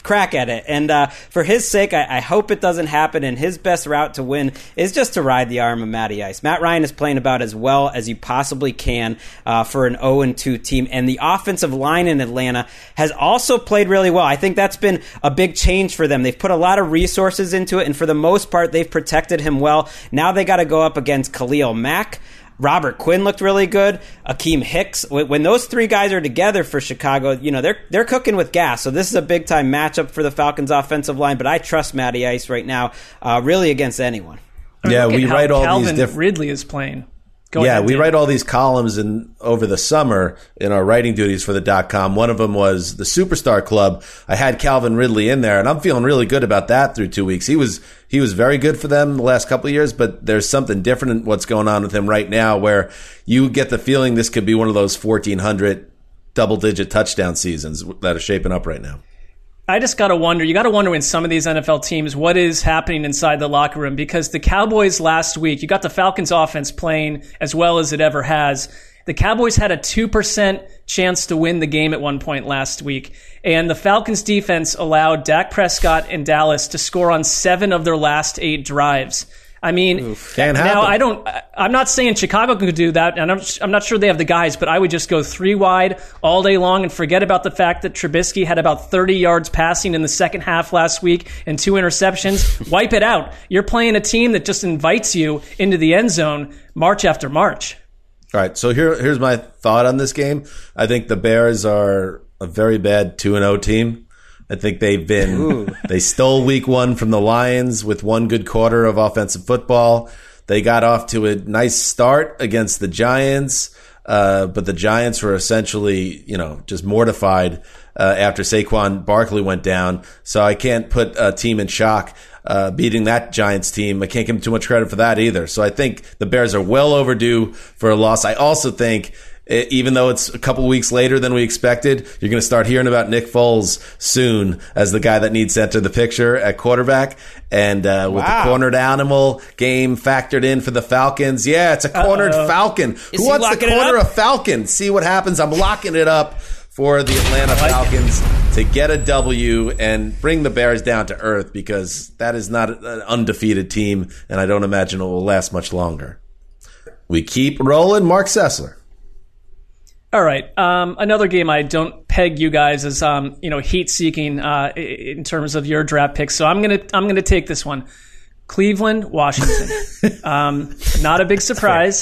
S3: crack at it. And for his sake, I hope it doesn't happen. And his best route to win is just to ride the arm of Matty Ice. Matt Ryan is playing about as well as you possibly can for an 0-2 team. And the offensive line in Atlanta has also played really well. I think that's been a big change for them. They've put a lot of resources into it, and for the most part, they've protected him well. Now they got to go up against Khalil Mack. Robert Quinn looked really good. Akeem Hicks. When those three guys are together for Chicago, they're cooking with gas. So this is a big-time matchup for the Falcons' offensive line, but I trust Matty Ice right now really against anyone.
S2: Yeah, we write all
S4: Calvin
S2: these different...
S4: Ridley is playing.
S2: We write all these columns over the summer in our writing duties for the .com. One of them was the Superstar Club. I had Calvin Ridley in there, and I'm feeling really good about that through 2 weeks. He was very good for them the last couple of years, but there's something different in what's going on with him right now where you get the feeling this could be one of those 1,400 double-digit touchdown seasons that are shaping up right now.
S4: I just got to wonder, you got to wonder in some of these NFL teams, what is happening inside the locker room? Because the Cowboys last week, you got the Falcons offense playing as well as it ever has. The Cowboys had a 2% chance to win the game at one point last week. And the Falcons defense allowed Dak Prescott and Dallas to score on 7 of their last 8 drives. I mean, now I'm not saying Chicago can do that, and I'm not sure they have the guys, but I would just go 3 wide all day long and forget about the fact that Trubisky had about 30 yards passing in the second half last week and 2 interceptions. Wipe it out. You're playing a team that just invites you into the end zone March after March.
S2: All right, so here's my thought on this game. I think the Bears are a very bad 2-0 team. I think they stole week 1 from the Lions with 1 good quarter of offensive football. They got off to a nice start against the Giants, but the Giants were essentially, just mortified after Saquon Barkley went down. So I can't put a team in shock beating that Giants team. I can't give them too much credit for that either. So I think the Bears are well overdue for a loss. I also think, even though it's a couple weeks later than we expected, you're going to start hearing about Nick Foles soon as the guy that needs to enter the picture at quarterback. And with the cornered animal game factored in for the Falcons. Yeah, it's a cornered Falcon. Who wants to corner a Falcon? See what happens. I'm locking it up for the Atlanta Falcons to get a W and bring the Bears down to earth, because that is not an undefeated team, and I don't imagine it will last much longer. We keep rolling. Mark Sessler.
S4: All right. Another game I don't peg you guys as heat-seeking in terms of your draft picks. So I'm gonna take this one. Cleveland, Washington. Not a big surprise.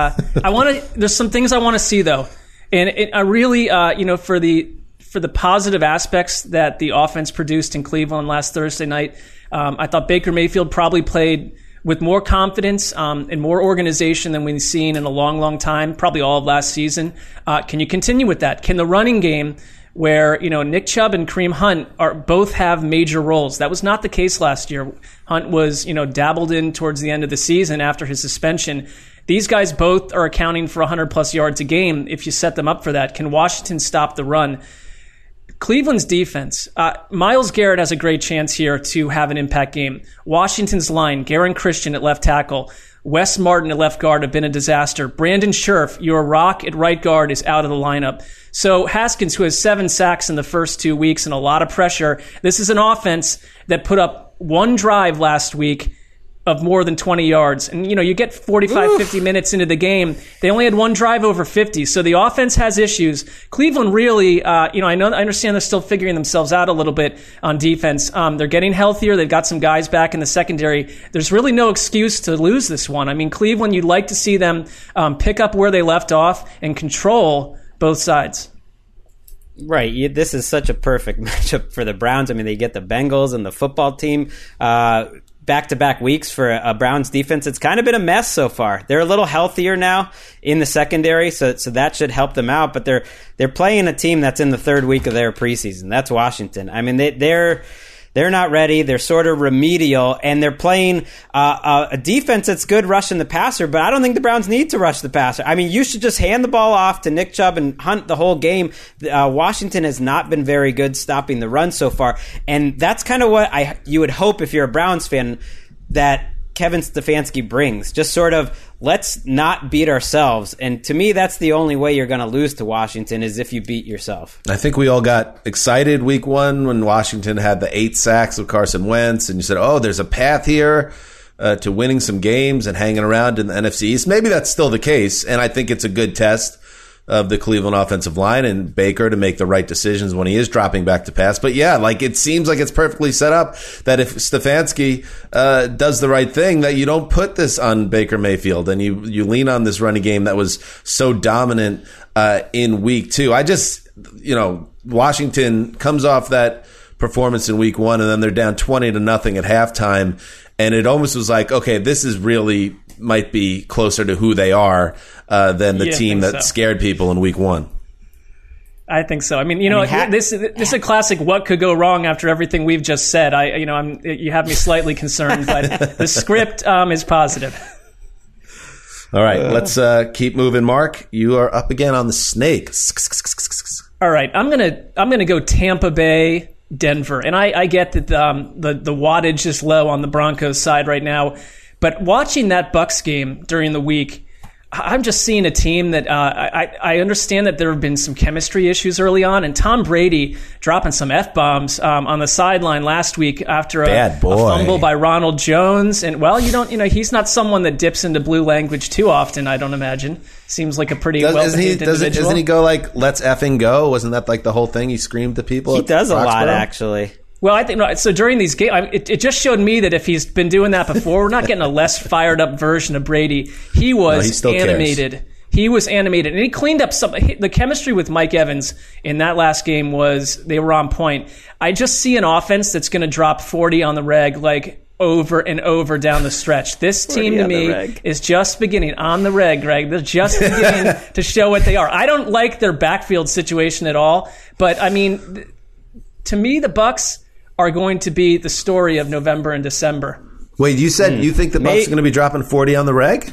S4: There's some things I want to see though, and I really for the positive aspects that the offense produced in Cleveland last Thursday night. I thought Baker Mayfield probably played with more confidence and more organization than we've seen in a long, long time, probably all of last season. Can you continue with that? Can the running game, where Nick Chubb and Kareem Hunt both have major roles? That was not the case last year. Hunt was dabbled in towards the end of the season after his suspension. These guys both are accounting for 100-plus yards a game if you set them up for that. Can Washington stop the run? Cleveland's defense, Myles Garrett has a great chance here to have an impact game. Washington's line, Garen Christian at left tackle, Wes Martin at left guard have been a disaster. Brandon Scherf, your rock at right guard, is out of the lineup. So Haskins, who has 7 sacks in the first 2 weeks and a lot of pressure, this is an offense that put up 1 drive last week of more than 20 yards. And, you get 45, 50 minutes into the game. They only had 1 drive over 50. So the offense has issues. Cleveland really, I understand they're still figuring themselves out a little bit on defense. They're getting healthier. They've got some guys back in the secondary. There's really no excuse to lose this one. I mean, Cleveland, you'd like to see them pick up where they left off and control both sides.
S3: Right. This is such a perfect matchup for the Browns. I mean, they get the Bengals and the football team. Back-to-back weeks for a Browns defense. It's kind of been a mess so far. They're a little healthier now in the secondary, so that should help them out. But they're playing a team that's in the 3rd week of their preseason. That's Washington. I mean, they're not ready. They're sort of remedial, and they're playing a defense that's good rushing the passer, but I don't think the Browns need to rush the passer. I mean, you should just hand the ball off to Nick Chubb and Hunt the whole game. Washington has not been very good stopping the run so far, and that's kind of what you would hope if you're a Browns fan, that Kevin Stefanski brings. Just sort of, let's not beat ourselves. And to me, that's the only way you're going to lose to Washington is if you beat yourself.
S2: I think we all got excited week 1 when Washington had the 8 sacks of Carson Wentz, and you said, oh, there's a path here to winning some games and hanging around in the NFC East. Maybe that's still the case, and I think it's a good test of the Cleveland offensive line and Baker to make the right decisions when he is dropping back to pass. But yeah, like it seems like it's perfectly set up that if Stefanski does the right thing, that you don't put this on Baker Mayfield and you lean on this running game that was so dominant in week 2. Washington comes off that performance in week 1 and then they're down 20-0 at halftime. And it almost was like, okay, this is really might be closer to who they are than the team that scared people in week 1.
S4: I think so. I mean, this is a classic. What could go wrong after everything we've just said? You have me slightly concerned, but the script is positive.
S2: All right, let's keep moving. Mark, you are up again on the snake.
S4: All right, I'm gonna go Tampa Bay, Denver, and I get that the wattage is low on the Broncos side right now, but watching that Bucs game during the week, I'm just seeing a team that I understand that there have been some chemistry issues early on, and Tom Brady dropping some F-bombs on the sideline last week after a fumble by Ronald Jones. And, he's not someone that dips into blue language too often, I don't imagine. Seems like a pretty well-behaved individual.
S2: Doesn't he go like, let's effing go? Wasn't that like the whole thing he screamed to people?
S3: He does a lot, actually.
S4: Well, I think so. During these games, it just showed me that if he's been doing that before, we're not getting a less fired up version of Brady. He was animated. Cares. He was animated, and he cleaned up some. The chemistry with Mike Evans in that last game they were on point. I just see an offense that's going to drop 40 on the reg like over and over down the stretch. This team to me is just beginning on the reg, Greg. They're just beginning to show what they are. I don't like their backfield situation at all, but I mean, to me, the Bucs are going to be the story of November and December.
S2: Wait, you said you think the Bucs are going to be dropping 40 on the reg?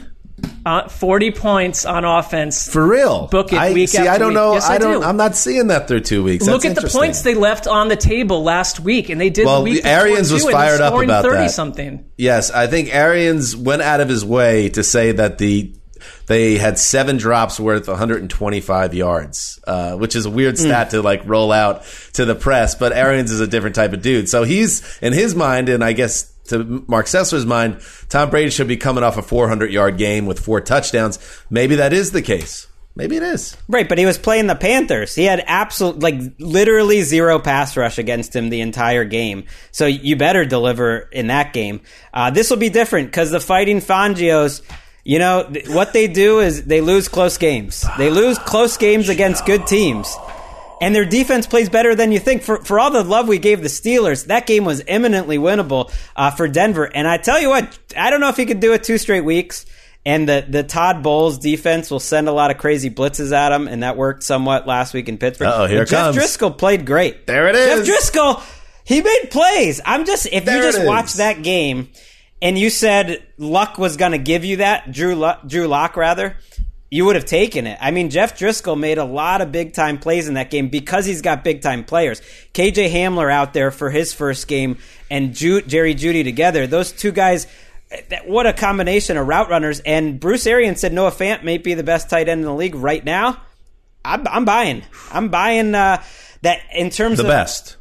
S4: 40 points on offense.
S2: For real?
S4: Book it week after week.
S2: I don't know.
S4: Yes,
S2: I'm not seeing that through 2 weeks.
S4: Look at the points they left on the table last week, and they did the week before.
S2: Arians was fired up about
S4: 30
S2: that.
S4: Something.
S2: Yes, I think Arians went out of his way to say that they had 7 drops worth 125 yards, which is a weird stat to like roll out to the press. But Arians is a different type of dude. So he's, in his mind, and I guess to Mark Sessler's mind, Tom Brady should be coming off a 400-yard game with 4 touchdowns. Maybe that is the case. Maybe it is.
S3: Right, but he was playing the Panthers. He had literally 0 pass rush against him the entire game. So you better deliver in that game. This will be different because the Fighting Fangios, what they do is they lose close games. They lose close games against good teams. And their defense plays better than you think. For all the love we gave the Steelers, that game was eminently winnable for Denver. And I tell you what, I don't know if he could do it 2 straight weeks. And the Todd Bowles defense will send a lot of crazy blitzes at him. And that worked somewhat last week in Pittsburgh.
S2: Here it comes.
S3: Jeff Driscoll played great.
S2: There it is.
S3: Jeff Driscoll, he made plays. If you just watch that game and you said Luck was going to give you that, Drew Lock rather, you would have taken it. I mean, Jeff Driscoll made a lot of big-time plays in that game because he's got big-time players. KJ Hamler out there for his first game and Jerry Jeudy together. Those 2 guys, what a combination of route runners. And Bruce Arians said Noah Fant may be the best tight end in the league right now. I'm buying. I'm buying that in terms of
S2: the best.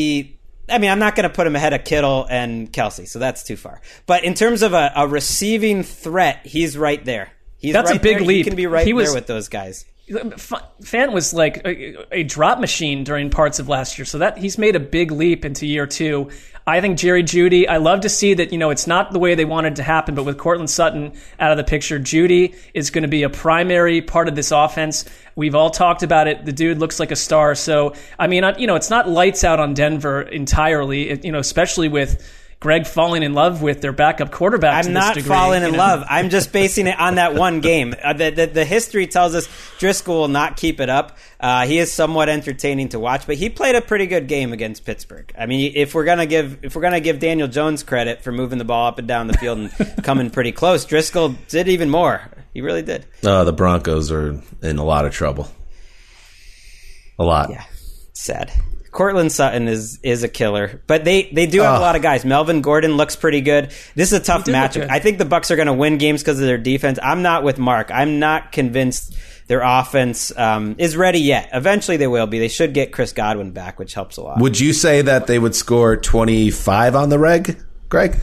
S3: I'm not going to put him ahead of Kittle and Kelsey, so that's too far. But in terms of a receiving threat, he's right there.
S4: That's a big leap.
S3: He can be right there with those guys.
S4: Fant was like a drop machine during parts of last year, so that he's made a big leap into year 2. I think Jerry Jeudy, I love to see that, it's not the way they wanted to happen, but with Cortland Sutton out of the picture, Jeudy is going to be a primary part of this offense. We've all talked about it. The dude looks like a star. So, I mean, it's not lights out on Denver entirely, especially with Greg falling in love with their backup quarterback.
S3: I'm not falling in love. I'm just basing it on that one game. The history tells us Driscoll will not keep it up. He is somewhat entertaining to watch, but he played a pretty good game against Pittsburgh. I mean, if we're gonna give Daniel Jones credit for moving the ball up and down the field and coming pretty close, Driscoll did even more. He really did.
S2: The Broncos are in a lot of trouble. A lot.
S3: Yeah, sad. Cortland Sutton is a killer, but they do have a lot of guys. Melvin Gordon looks pretty good. This is a tough matchup. I think the Bucs are going to win games because of their defense. I'm not with Mark. I'm not convinced their offense is ready yet. Eventually they will be. They should get Chris Godwin back, which helps a lot.
S2: Would you say that they would score 25 on the reg, Greg?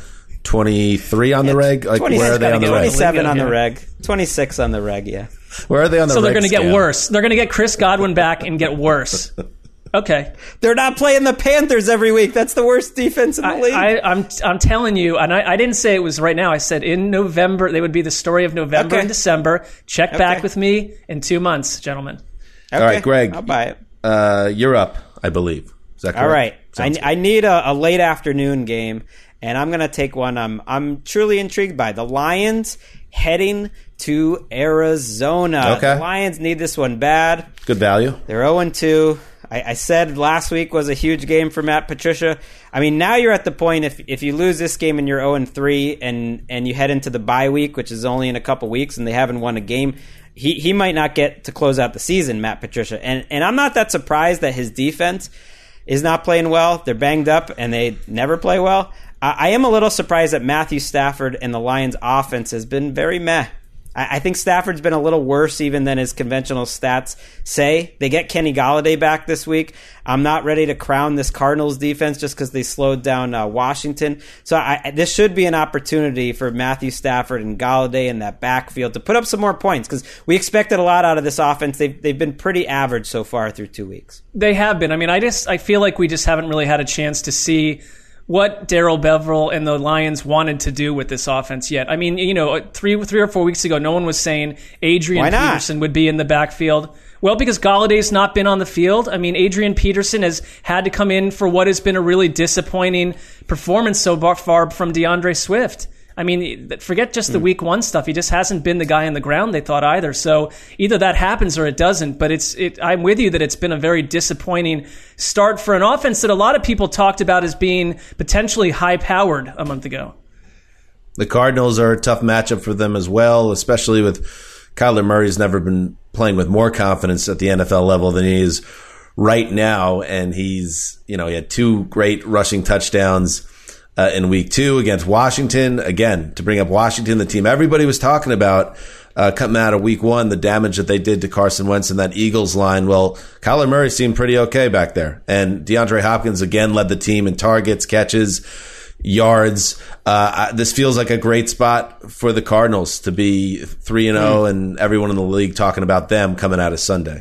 S2: 23 on the reg? Like, where are they on the reg?
S3: 27 on the reg. 26 on the reg, yeah.
S2: Where are they on the reg?
S4: So they're going to get
S2: scale?
S4: worse. They're going to get Chris Godwin back and get worse. Okay.
S3: They're not playing the Panthers every week. That's the worst defense in the league.
S4: I'm telling you, and I didn't say it was right now. I said in November, they would be the story of November and December. Check back with me in 2 months, gentlemen.
S3: Okay.
S2: All right, Greg.
S3: I'll buy it.
S2: You're up, I believe. Is that correct?
S3: All right. I need a late afternoon game, and I'm going to take one I'm truly intrigued by. The Lions heading to Arizona.
S2: Okay.
S3: The Lions need this one bad.
S2: Good value.
S3: They're 0-2. I said last week was a huge game for Matt Patricia. I mean, now you're at the point, if you lose this game and you're 0-3 and you head into the bye week, which is only in a couple weeks, and they haven't won a game, he might not get to close out the season, Matt Patricia. And I'm not that surprised that his defense is not playing well. They're banged up, and they never play well. I am a little surprised that Matthew Stafford and the Lions' offense has been very meh. I think Stafford's been a little worse even than his conventional stats say. They get Kenny Golladay back this week. I'm not ready to crown this Cardinals defense just because they slowed down Washington. So this should be an opportunity for Matthew Stafford and Golladay in that backfield to put up some more points because we expected a lot out of this offense. They've been pretty average so far through 2 weeks.
S4: They have been. I mean, I feel like we just haven't really had a chance to see what Darrell Bevell and the Lions wanted to do with this offense yet. I mean, 3 or 4 weeks ago, no one was saying Adrian Peterson would be in the backfield. Well, because Galladay's not been on the field. I mean, Adrian Peterson has had to come in for what has been a really disappointing performance so far from DeAndre Swift. I mean, forget just the week one stuff. He just hasn't been the guy on the ground they thought either. So either that happens or it doesn't. But I'm with you that it's been a very disappointing start for an offense that a lot of people talked about as being potentially high-powered a month ago.
S2: The Cardinals are a tough matchup for them as well, especially with Kyler Murray's never been playing with more confidence at the NFL level than he is right now. And he had 2 great rushing touchdowns in week 2 against Washington. Again, to bring up Washington, the team everybody was talking about coming out of week 1, the damage that they did to Carson Wentz and that Eagles line. Well, Kyler Murray seemed pretty okay back there. And DeAndre Hopkins again led the team in targets, catches, yards. This feels like a great spot for the Cardinals to be 3-0 and everyone in the league talking about them coming out of Sunday.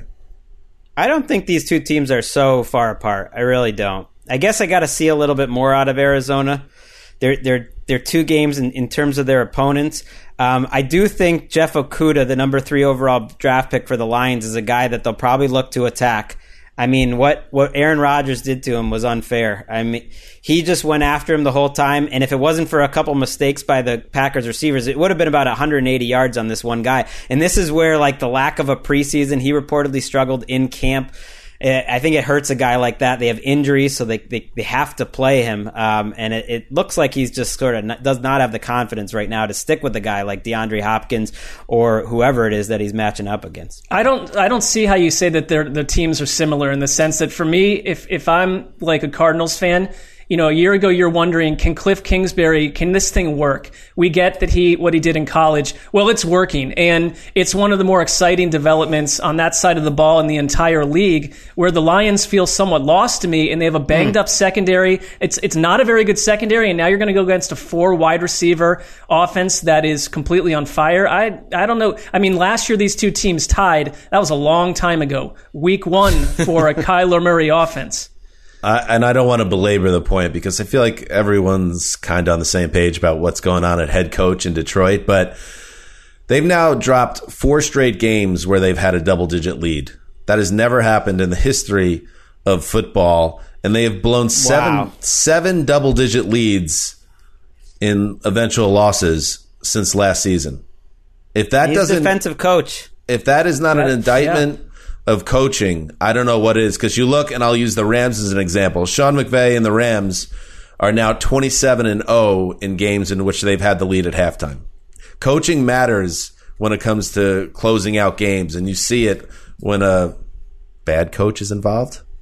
S3: I don't think these two teams are so far apart. I really don't. I guess I got to see a little bit more out of Arizona. They're 2 games in terms of their opponents. I do think Jeff Okudah, the number 3 overall draft pick for the Lions, is a guy that they'll probably look to attack. I mean, what Aaron Rodgers did to him was unfair. I mean, he just went after him the whole time, and if it wasn't for a couple mistakes by the Packers receivers, it would have been about 180 yards on this one guy. And this is where, like, the lack of a preseason, he reportedly struggled in camp. I think it hurts a guy like that. They have injuries, so they have to play him. And it looks like he's just sort of does not have the confidence right now to stick with a guy like DeAndre Hopkins or whoever it is that he's matching up against.
S4: I don't see how you say that the teams are similar in the sense that for me, if I'm like a Cardinals fan, a year ago you're wondering, can Cliff Kingsbury, can this thing work? We get that what he did in college, well, it's working. And it's one of the more exciting developments on that side of the ball in the entire league, where the Lions feel somewhat lost to me, and they have a banged up secondary. It's not a very good secondary, and now you're going to go against a 4 wide receiver offense that is completely on fire. I don't know. I mean, last year these two teams tied. That was a long time ago. Week 1 for a Kyler Murray offense.
S2: And I don't want to belabor the point because I feel like everyone's kind of on the same page about what's going on at head coach in Detroit. But they've now dropped 4 straight games where they've had a double-digit lead. That has never happened in the history of football. And they have blown seven double-digit leads in eventual losses since last season. If that
S3: He's
S2: doesn't,
S3: defensive coach.
S2: If that is not an indictment of coaching, I don't know what is, because you look, and I'll use the Rams as an example. Sean McVay and the Rams are now 27-0 in games in which they've had the lead at halftime. Coaching matters when it comes to closing out games, and you see it when a bad coach is involved.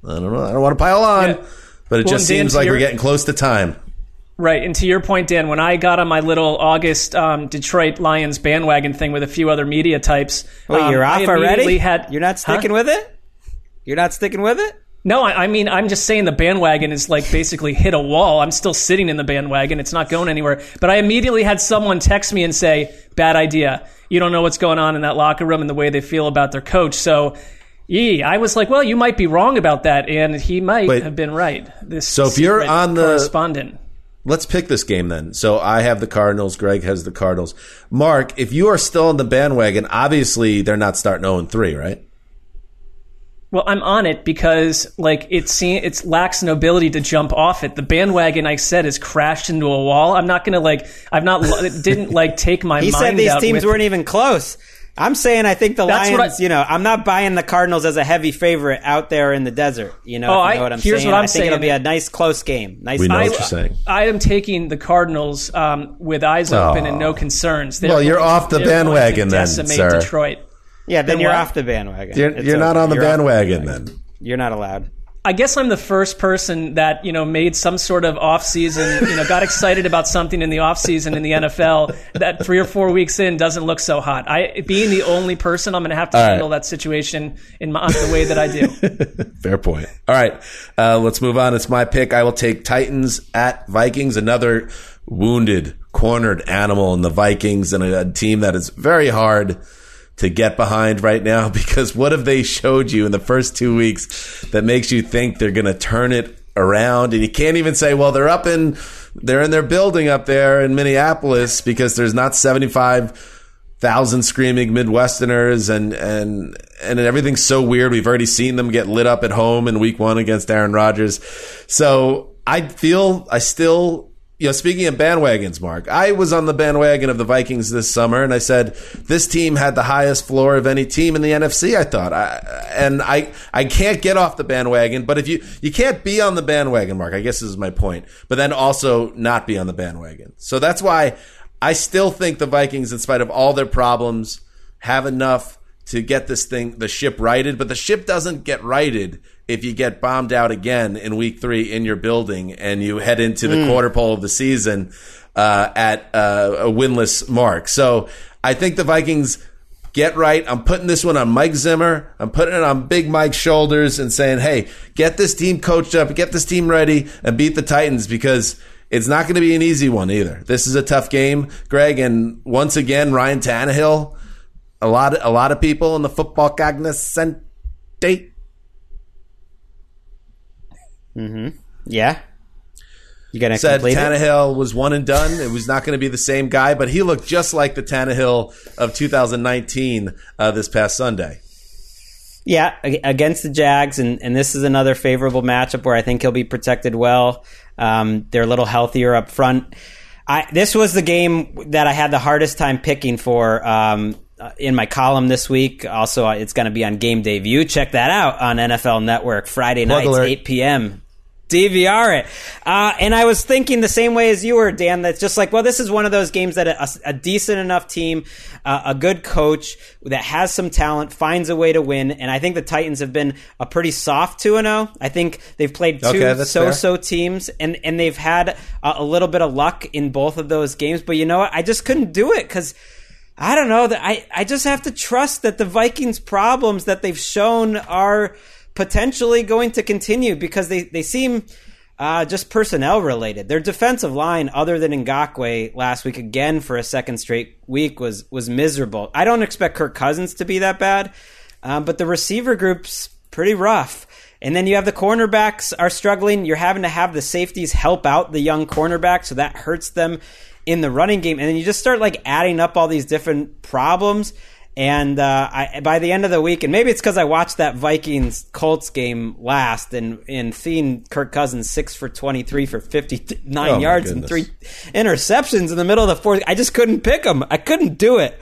S2: I don't know. I don't want to pile on,
S4: Yeah.
S2: but it just
S4: Dan,
S2: seems
S4: to
S2: like
S4: your-
S2: we're getting close to time.
S4: Right, and to your point, Dan, when I got on my little August Detroit Lions bandwagon thing with a few other media types,
S3: Wait, you're
S4: I
S3: off already?
S4: immediately
S3: You're not sticking with it? You're not sticking with it?
S4: No, I mean, I'm just saying the bandwagon is like basically hit a wall. I'm still sitting in the bandwagon. It's not going anywhere. But I immediately had someone text me and say, bad idea. You don't know what's going on in that locker room and the way they feel about their coach. So, I was like, well, you might be wrong about that. And he might have been right.
S2: So if you're on the
S4: correspondent.
S2: Let's pick this game then. So I have the Cardinals. Greg has the Cardinals. Mark, if you are still on the bandwagon, obviously they're not starting 0-3, right?
S4: Well, I'm on it because it lacks an ability to jump off it. The bandwagon, I said, has crashed into a wall. I'm not going to it didn't take my
S3: He
S4: mind out.
S3: said these teams
S4: with,
S3: weren't even close. I'm saying I think the
S4: That's
S3: Lions,
S4: what
S3: I'm not buying the Cardinals as a heavy favorite out there in the desert. If you know what I'm
S4: here's
S3: saying.
S4: what I'm
S3: I think it'll
S4: saying.
S3: be a nice close game.
S2: We know what you're saying.
S4: I am taking the Cardinals with eyes open and no concerns.
S2: Well, you're off the bandwagon then,
S4: decimate
S2: sir.
S4: Detroit.
S3: Yeah, then
S4: Then
S3: you're
S4: what?
S3: off the bandwagon.
S2: You're not on the bandwagon then.
S3: You're not allowed.
S4: I guess I'm the first person that, made some sort of off-season, got excited about something in the off-season in the NFL that 3 or 4 weeks in doesn't look so hot. Being the only person, I'm going to have to handle that situation in the way that I do.
S2: Fair point. All right, let's move on. It's my pick. I will take Titans at Vikings, another wounded, cornered animal in the Vikings, and a team that is very hard to get behind right now, because what have they showed you in the first 2 weeks that makes you think they're going to turn it around? And you can't even say, well, they're in their building up there in Minneapolis, because there's not 75,000 screaming Midwesterners and everything's so weird. We've already seen them get lit up at home in week 1 against Aaron Rodgers. So I still, speaking of bandwagons, Mark, I was on the bandwagon of the Vikings this summer, and I said this team had the highest floor of any team in the NFC, I thought. I can't get off the bandwagon, but if you can't be on the bandwagon, Mark, I guess this is my point, but then also not be on the bandwagon. So that's why I still think the Vikings, in spite of all their problems, have enough to get the ship righted, but the ship doesn't get righted if you get bombed out again in week 3 in your building and you head into the quarter pole of the season at a winless mark. So I think the Vikings get right. I'm putting this one on Mike Zimmer. I'm putting it on Big Mike's shoulders and saying, hey, get this team coached up, get this team ready, and beat the Titans, because it's not going to be an easy one either. This is a tough game, Greg, and once again, Ryan Tannehill, a lot of people in the football cognoscente.
S3: Yeah. You going to
S2: Said
S3: complete it?
S2: Tannehill was one and done. It was not going to be the same guy, but he looked just like the Tannehill of 2019 this past Sunday.
S3: Yeah, against the Jags, and this is another favorable matchup where I think he'll be protected well. They're a little healthier up front. This was the game that I had the hardest time picking for in my column this week. Also, it's going to be on Game Day View. Check that out on NFL Network, Friday nights, 8 p.m. DVR it. And I was thinking the same way as you were, Dan, that's just like, well, this is one of those games that a decent enough team, a good coach that has some talent finds a way to win. And I think the Titans have been a pretty soft 2-0. I think they've played two so-so teams, and they've had a little bit of luck in both of those games. But you know what? I just couldn't do it because I don't know. I just have to trust that the Vikings' problems that they've shown are potentially going to continue, because they seem just personnel related. Their defensive line, other than Ngakoue last week again for a second straight week, was miserable. I don't expect Kirk Cousins to be that bad, but the receiver group's pretty rough. And then you have the cornerbacks are struggling. You're having to have the safeties help out the young cornerbacks, so that hurts them in the running game. And then you just start adding up all these different problems. And by the end of the week, and maybe it's because I watched that Vikings-Colts game last, and seeing Kirk Cousins 6 for 23 for 59 yards and 3 interceptions in the middle of the fourth, I just couldn't pick them. I couldn't do it.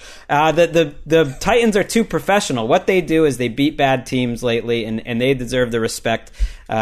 S3: The Titans are too professional. What they do is they beat bad teams lately, and they deserve the respect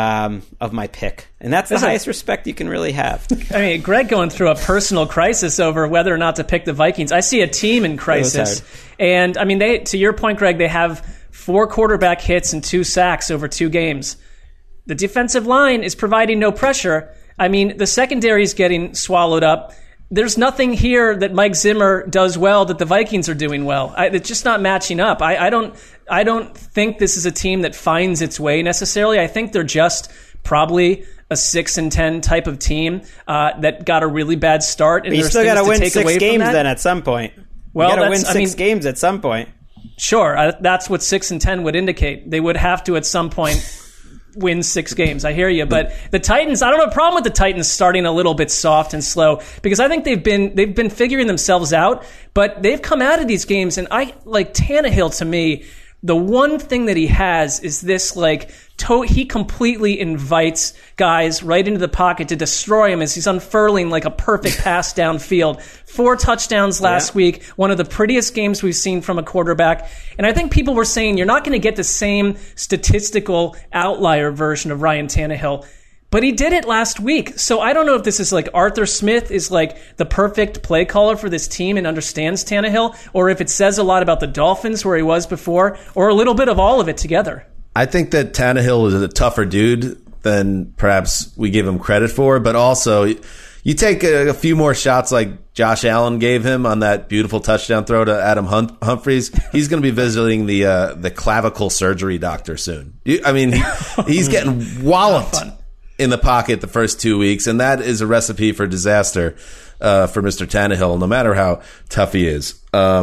S3: of my pick. And that's the highest respect you can really have.
S4: I mean, Greg going through a personal crisis over whether or not to pick the Vikings. I see a team in crisis. And, I mean, to your point, Greg, they have 4 quarterback hits and 2 sacks over 2 games. The defensive line is providing no pressure. I mean, the secondary is getting swallowed up. There's nothing here that Mike Zimmer does well that the Vikings are doing well. It's just not matching up. I don't think this is a team that finds its way necessarily. I think they're just probably a 6-10 type of team that got a really bad start. And
S3: you still got to win 6 games then at some point.
S4: Well,
S3: you got to win 6 games at some point.
S4: Sure, that's what 6-10 would indicate. They would have to at some point win 6 games. I hear you, but the Titans, I don't have a problem with the Titans starting a little bit soft and slow because I think they've been figuring themselves out, but they've come out of these games, and I like Tannehill. To me, the one thing that he has is this he completely invites guys right into the pocket to destroy him as he's unfurling like a perfect pass downfield. 4 touchdowns last week, one of the prettiest games we've seen from a quarterback. And I think people were saying you're not going to get the same statistical outlier version of Ryan Tannehill. But he did it last week. So I don't know if this is like Arthur Smith is like the perfect play caller for this team and understands Tannehill, or if it says a lot about the Dolphins where he was before, or a little bit of all of it together.
S2: I think that Tannehill is a tougher dude than perhaps we give him credit for, but also you take a few more shots like Josh Allen gave him on that beautiful touchdown throw to Adam Humphries. He's going to be visiting the clavicle surgery doctor soon. He's getting walloped in the pocket the first 2 weeks, and that is a recipe for disaster for Mr. Tannehill, no matter how tough he is.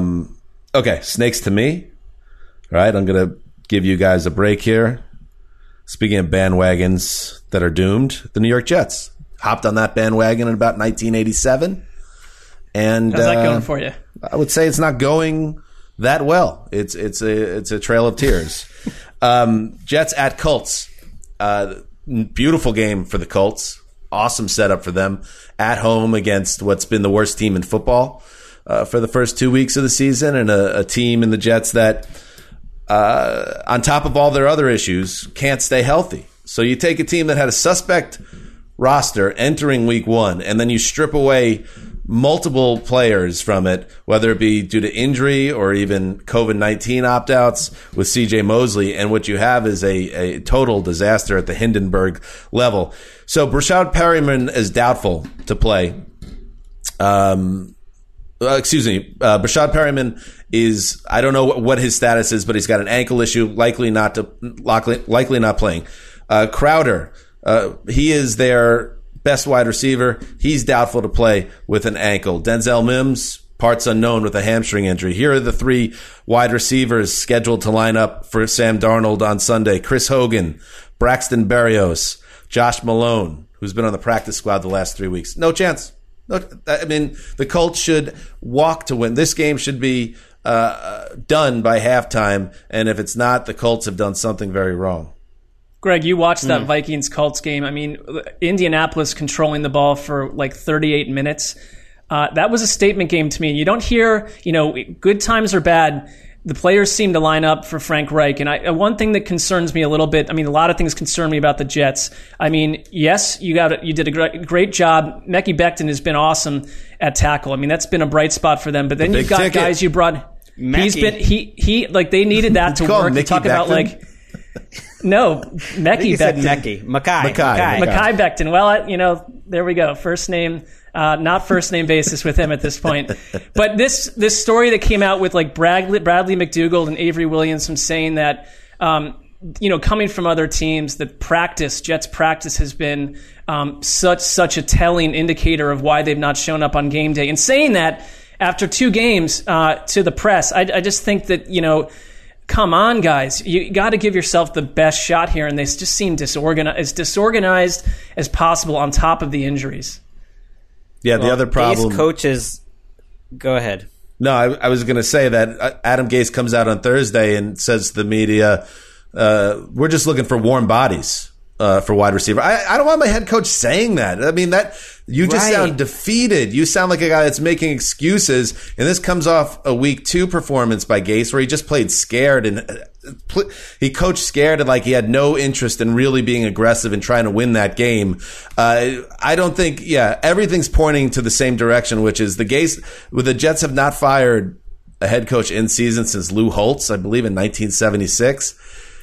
S2: Okay, snakes to me. All right, I'm going to give you guys a break here. Speaking of bandwagons that are doomed, the New York Jets hopped on that bandwagon in about 1987. And
S4: how's that going for you?
S2: I would say it's not going that well. It's a trail of tears. Jets at Colts. Beautiful game for the Colts. Awesome setup for them at home against what's been the worst team in football for the first 2 weeks of the season, and a team in the Jets that, on top of all their other issues, can't stay healthy. So you take a team that had a suspect roster entering week 1, and then you strip away multiple players from it, whether it be due to injury or even COVID-19 opt-outs with C.J. Mosley, and what you have is a total disaster at the Hindenburg level. So Brashad Perriman is doubtful to play. Brashad Perriman is, I don't know what his status is, but he's got an ankle issue, likely not playing. Crowder, he is their best wide receiver. He's doubtful to play with an ankle. Denzel Mims, parts unknown with a hamstring injury. Here are the 3 wide receivers scheduled to line up for Sam Darnold on Sunday. Chris Hogan, Braxton Berrios, Josh Malone, who's been on the practice squad the last 3 weeks. No chance. No, the Colts should walk to win. This game should be done by halftime, and if it's not, the Colts have done something very wrong.
S4: Greg, you watched that Vikings-Colts game. I mean, Indianapolis controlling the ball for like 38 minutes. That was a statement game to me. You don't hear, good times or bad, the players seem to line up for Frank Reich. And one thing that concerns me a little bit, a lot of things concern me about the Jets. Yes, you did a great job. Mekhi Becton has been awesome at tackle. That's been a bright spot for them. But then you've got guys you brought. Mekhi. They needed that to work. You talk about no, Mekhi Becton. Mekhi Becton. Well, there we go. First name, not first name basis with him at this point. But this story that came out with Bradley McDougald and Avery Williams saying that, coming from other teams, that Jets practice has been such a telling indicator of why they've not shown up on game day. And saying that after 2 games to the press, I just think that, come on, guys. You got to give yourself the best shot here, and they just seem disorganized as possible on top of the injuries.
S2: Yeah, the other problem...
S3: These coaches... Go ahead.
S2: No, I was going to say that Adam Gase comes out on Thursday and says to the media, we're just looking for warm bodies for wide receiver. I don't want my head coach saying that. You just sound defeated. You sound like a guy that's making excuses. And this comes off a week 2 performance by Gase where he just played scared and he coached scared and he had no interest in really being aggressive and trying to win that game. I don't think, everything's pointing to the same direction, which is the Jets have not fired a head coach in season since Lou Holtz, I believe in 1976.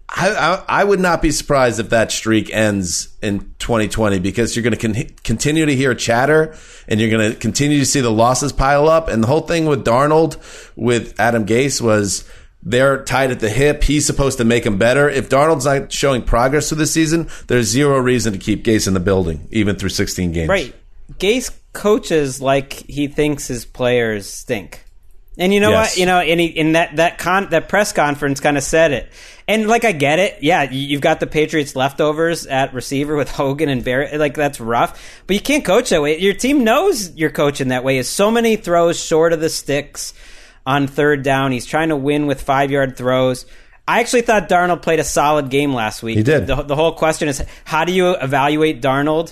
S2: I would not be surprised if that streak ends in 2020 because you're going to continue to hear chatter and you're going to continue to see the losses pile up. And the whole thing with Darnold, with Adam Gase, was they're tied at the hip. He's supposed to make them better. If Darnold's not showing progress through the season, there's zero reason to keep Gase in the building, even through 16 games.
S3: Right. Gase coaches like he thinks his players stink. And you know what? You know, in that press conference kind of said it. And like, I get it. Yeah, you've got the Patriots leftovers at receiver with Hogan and Barrett. Like, that's rough. But you can't coach that way. Your team knows you're coaching that way. It's so many throws short of the sticks on third down. He's trying to win with 5-yard throws. I actually thought Darnold played a solid game last week.
S2: He did.
S3: The whole question is, how do you evaluate Darnold?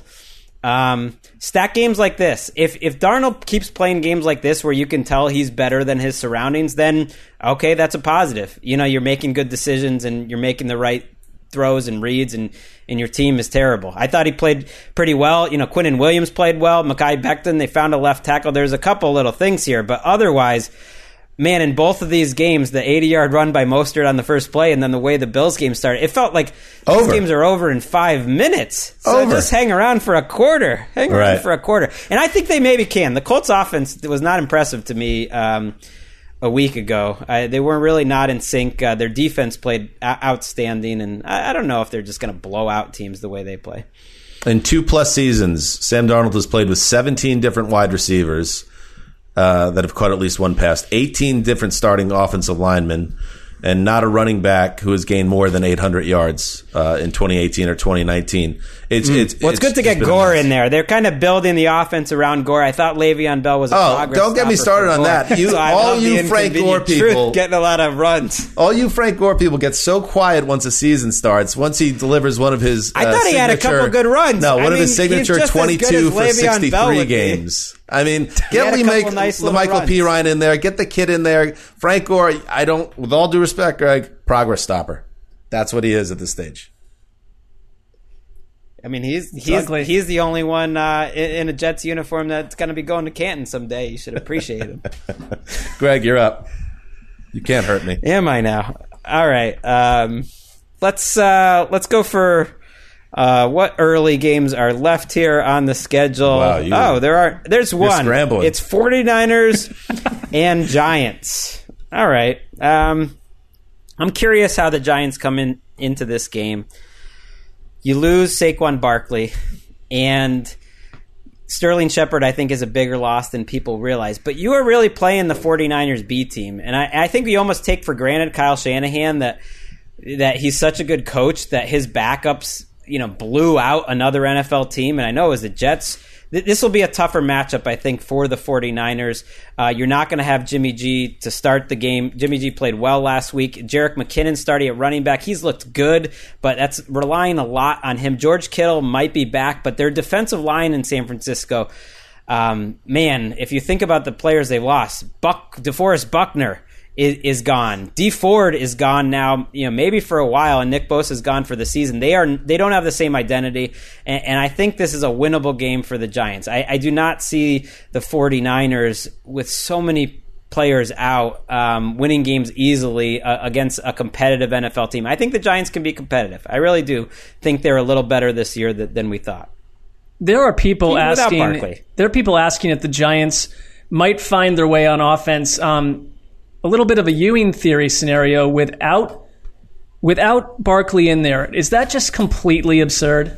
S3: Stack games like this. If Darnold keeps playing games like this where you can tell he's better than his surroundings, then okay, that's a positive. You know, you're making good decisions and you're making the right throws and reads, and your team is terrible. I thought he played pretty well. You know, Quinnen Williams played well. Mekhi Becton, they found a left tackle. There's a couple little things here, but otherwise, man, in both of these games, the 80-yard run by Mostert on the first play and then the way the Bills game started, it felt like these games are over in 5 minutes. So just hang around for a quarter. Around for a quarter. And I think they maybe can. The Colts offense was not impressive to me a week ago. They were really not in sync. Their defense played outstanding, and I don't know if they're just going to blow out teams the way they play.
S2: In 2+ seasons, Sam Darnold has played with 17 different wide receivers that have caught at least one pass, 18 different starting offensive linemen, and not a running back who has gained more than 800 yards in 2018 or 2019. It's
S3: good to get Gore in there. They're kind of building the offense around Gore. I thought Le'Veon Bell was a progress
S2: don't get me started on that. All you Frank Gore people
S3: getting a lot of runs.
S2: All you Frank Gore people get so quiet once a season starts. Once he delivers one of his
S3: I thought he had a couple good runs.
S2: No, one of his signature 22 for 63 games. I mean, get Michael P. Ryan in there. Get the kid in there. Frank Gore, with all due respect, Greg, progress stopper. That's what he is at this stage.
S3: I mean, he's the only one in a Jets uniform that's going to be going to Canton someday. You should appreciate him.
S2: Greg, you're up. You can't hurt me.
S3: Am I now? All right. Let's go for what early games are left here on the schedule.
S2: Wow,
S3: there's one.
S2: Scrambling.
S3: It's 49ers and Giants. All right. I'm curious how the Giants come into this game. You lose Saquon Barkley, and Sterling Shepard, I think, is a bigger loss than people realize. But you are really playing the 49ers B team. And I think we almost take for granted Kyle Shanahan that he's such a good coach that his backups, blew out another NFL team. And I know it was the Jets. This will be a tougher matchup, I think, for the 49ers. You're not going to have Jimmy G to start the game. Jimmy G played well last week. Jerick McKinnon starting at running back. He's looked good, but that's relying a lot on him. George Kittle might be back, but their defensive line in San Francisco, man, if you think about the players they've lost, DeForest Buckner is gone. Dee Ford is gone now, maybe for a while, and Nick Bosa is gone for the season. They don't have the same identity, and I think this is a winnable game for the Giants. I do not see the 49ers with so many players out winning games easily against a competitive NFL team. I think the Giants can be competitive. I really do think they're a little better this year than we thought.
S4: There are people asking if the Giants might find their way on offense. A little bit of a Ewing theory scenario without Barkley in there. Is that just completely absurd?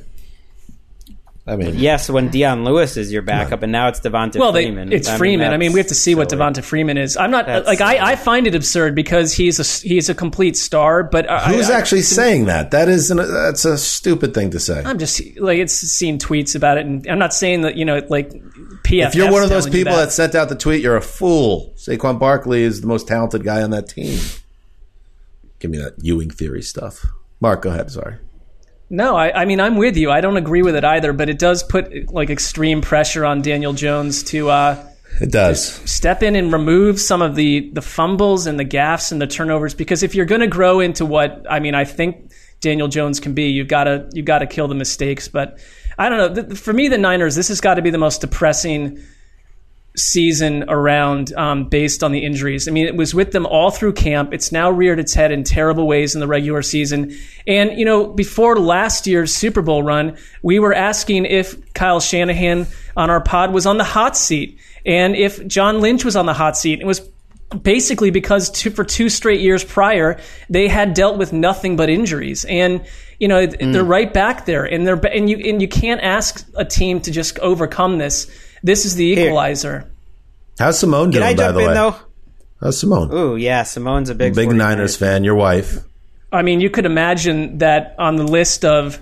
S2: I mean,
S3: yes, when Dion Lewis is your backup, and now it's Devonta Freeman.
S4: It's Freeman. I mean, we have to see what Devonta Freeman is. I'm not I find it absurd because he's a complete star. But
S2: who's actually saying that? That's a stupid thing to say.
S4: I'm just it's seen tweets about it, and I'm not saying that PFF.
S2: If you're one of those people that sent out the tweet, you're a fool. Saquon Barkley is the most talented guy on that team. Give me that Ewing theory stuff. Mark, go ahead. Sorry.
S4: No, I mean, I'm with you. I don't agree with it either, but it does put extreme pressure on Daniel Jones to
S2: it does
S4: step in and remove some of the fumbles and the gaffes and the turnovers, because if you're going to grow into what I think Daniel Jones can be, you've got to kill the mistakes. But I don't know. For me, the Niners, this has got to be the most depressing season around based on the injuries. I mean, it was with them all through camp. It's now reared its head in terrible ways in the regular season. And, before last year's Super Bowl run, we were asking if Kyle Shanahan on our pod was on the hot seat and if John Lynch was on the hot seat. It was basically because for 2 straight years prior, they had dealt with nothing but injuries. And, they're right back there. And you can't ask a team to just overcome this. This is the equalizer.
S2: How's Simone doing, by the way? Can I jump in, though? How's Simone?
S3: Ooh, yeah, Simone's a big
S2: Niners fan, your wife.
S4: I mean, you could imagine that on the list of,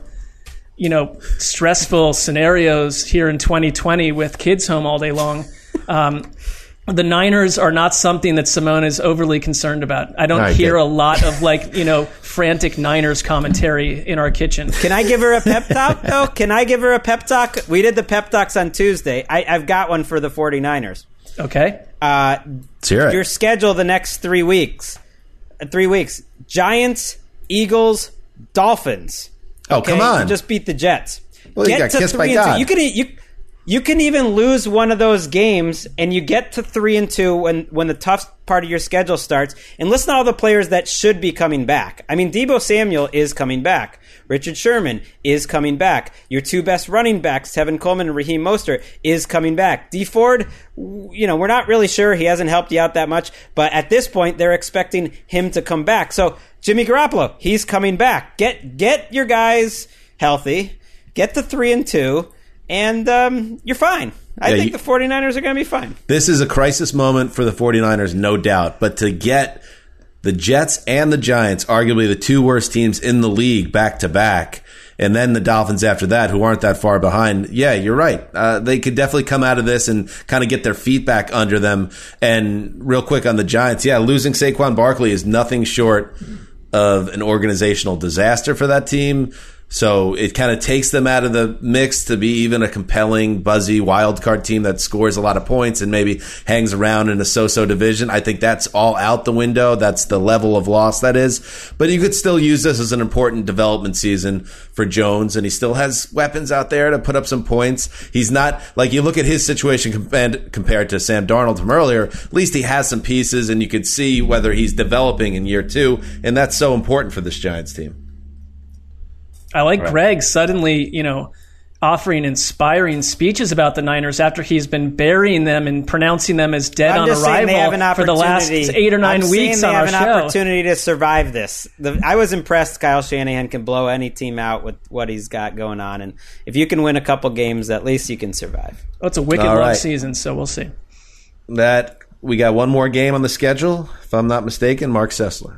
S4: stressful scenarios here in 2020 with kids home all day long. The Niners are not something that Simone is overly concerned about. I don't hear a lot of frantic Niners commentary in our kitchen.
S3: Can I give her a pep talk, though? Can I give her a pep talk? We did the pep talks on Tuesday. I've got one for the 49ers.
S4: Okay.
S2: Let's hear it.
S3: Your schedule the next 3 weeks. 3 weeks. Giants, Eagles, Dolphins.
S2: Oh, come on.
S3: You just beat the Jets.
S2: Well, you got kissed by God.
S3: You can even lose one of those games, and you get to 3-2 when the tough part of your schedule starts. And listen to all the players that should be coming back. I mean, Deebo Samuel is coming back. Richard Sherman is coming back. Your 2 best running backs, Tevin Coleman and Raheem Mostert, is coming back. Dee Ford, we're not really sure. He hasn't helped you out that much. But at this point, they're expecting him to come back. So Jimmy Garoppolo, he's coming back. Get your guys healthy. Get to 3-2. And you're fine. I think the 49ers are going to be fine.
S2: This is a crisis moment for the 49ers, no doubt. But to get the Jets and the Giants, arguably the 2 worst teams in the league, back-to-back, and then the Dolphins after that, who aren't that far behind, yeah, you're right. They could definitely come out of this and kind of get their feet back under them. And real quick on the Giants, losing Saquon Barkley is nothing short of an organizational disaster for that team. So it kind of takes them out of the mix to be even a compelling, buzzy wildcard team that scores a lot of points and maybe hangs around in a so-so division. I think that's all out the window. That's the level of loss that is. But you could still use this as an important development season for Jones, and he still has weapons out there to put up some points. He's not, like, you look at his situation compared to Sam Darnold from earlier, at least he has some pieces, and you could see whether he's developing in year 2, and that's so important for this Giants team.
S4: I like Greg suddenly, offering inspiring speeches about the Niners after he's been burying them and pronouncing them as dead on arrival for the last 8 or 9 weeks on our show.
S3: They have an opportunity to survive this. I was impressed Kyle Shanahan can blow any team out with what he's got going on. And if you can win a couple games, at least you can survive.
S4: Well, it's a wicked long season, so we'll see.
S2: We got one more game on the schedule, if I'm not mistaken, Mark Sessler.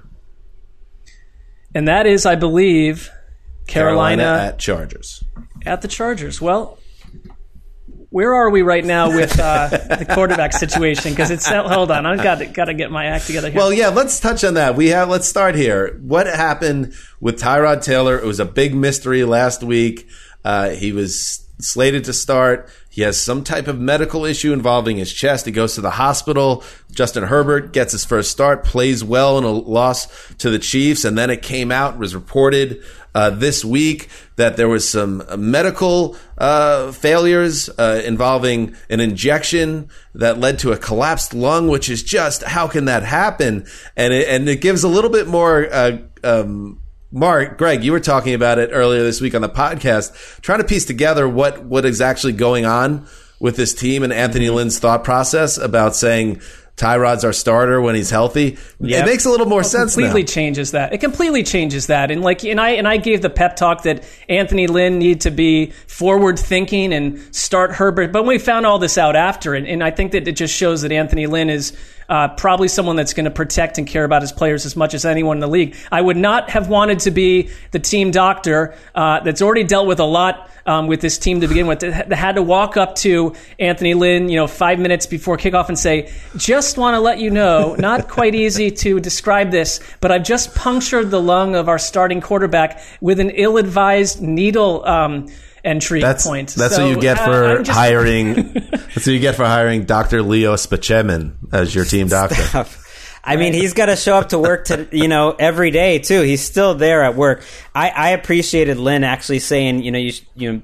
S4: And that is, I believe, Carolina
S2: at Chargers.
S4: At the Chargers. Well, where are we right now with the quarterback situation? Because hold on, I've got to get my act together here.
S2: Well, yeah, let's touch on that. Let's start here. What happened with Tyrod Taylor? It was a big mystery last week. He was slated to start. He has some type of medical issue involving his chest. He goes to the hospital. Justin Herbert gets his first start, plays well in a loss to the Chiefs, and then it came out, was reported this week that there was some medical failures involving an injection that led to a collapsed lung, which is just, how can that happen? And it gives a little bit more Mark, Greg, you were talking about it earlier this week on the podcast, trying to piece together what is actually going on with this team and Anthony Lynn's thought process about saying Tyrod's our starter when he's healthy. Yep. It makes a little more sense now. It completely
S4: changes that. And I gave the pep talk that Anthony Lynn needed to be forward thinking and start Herbert. But we found all this out after, and I think that it just shows that Anthony Lynn is probably someone that's going to protect and care about his players as much as anyone in the league. I would not have wanted to be the team doctor that's already dealt with a lot with this team to begin with. That had to walk up to Anthony Lynn, 5 minutes before kickoff and say, just want to let you know, not quite easy to describe this, but I've just punctured the lung of our starting quarterback with an ill-advised needle entry point.
S2: That's what you get for hiring. That's what you get for hiring Dr. Leo Spaceman as your team doctor.
S3: I mean, he's got to show up to work every day too. He's still there at work. I appreciated Lynn actually saying,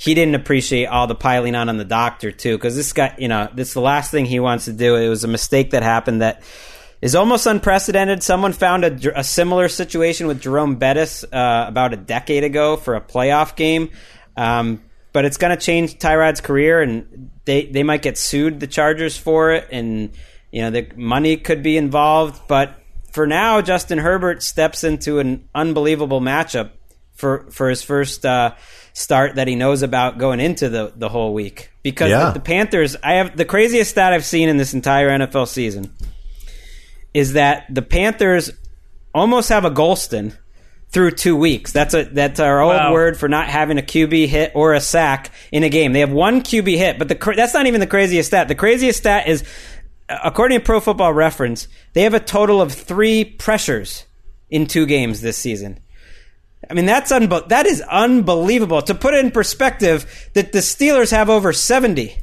S3: he didn't appreciate all the piling on the doctor too, because this guy, this is the last thing he wants to do. It was a mistake that happened that is almost unprecedented. Someone found a similar situation with Jerome Bettis about a decade ago for a playoff game. But it's going to change Tyrod's career, and they might get sued, the Chargers, for it, and the money could be involved. But for now, Justin Herbert steps into an unbelievable matchup for his first start that he knows about going into the whole week. Because the Panthers, I have the craziest stat I've seen in this entire NFL season is that the Panthers almost have a Golston through 2 weeks. That's our old word for not having a QB hit or a sack in a game. They have one QB hit, but that's not even the craziest stat. The craziest stat is, according to Pro Football Reference, they have a total of 3 pressures in 2 games this season. I mean, that is unbelievable. To put it in perspective, that the Steelers have over 70.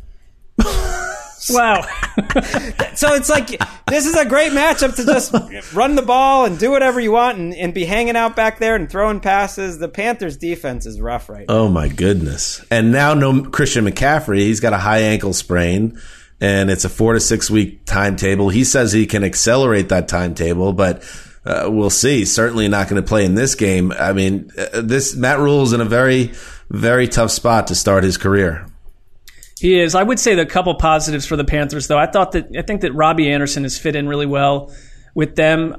S4: Wow.
S3: So it's like, this is a great matchup to just run the ball and do whatever you want and be hanging out back there and throwing passes. The Panthers' defense is rough right now.
S2: Oh, my goodness. And now no Christian McCaffrey. He's got a high ankle sprain, and it's a 4 to 6 week timetable. He says he can accelerate that timetable, but we'll see. Certainly not going to play in this game. I mean, Matt Rule's in a very, very tough spot to start his career.
S4: He is. I would say the couple positives for the Panthers, though. I think that Robbie Anderson has fit in really well with them.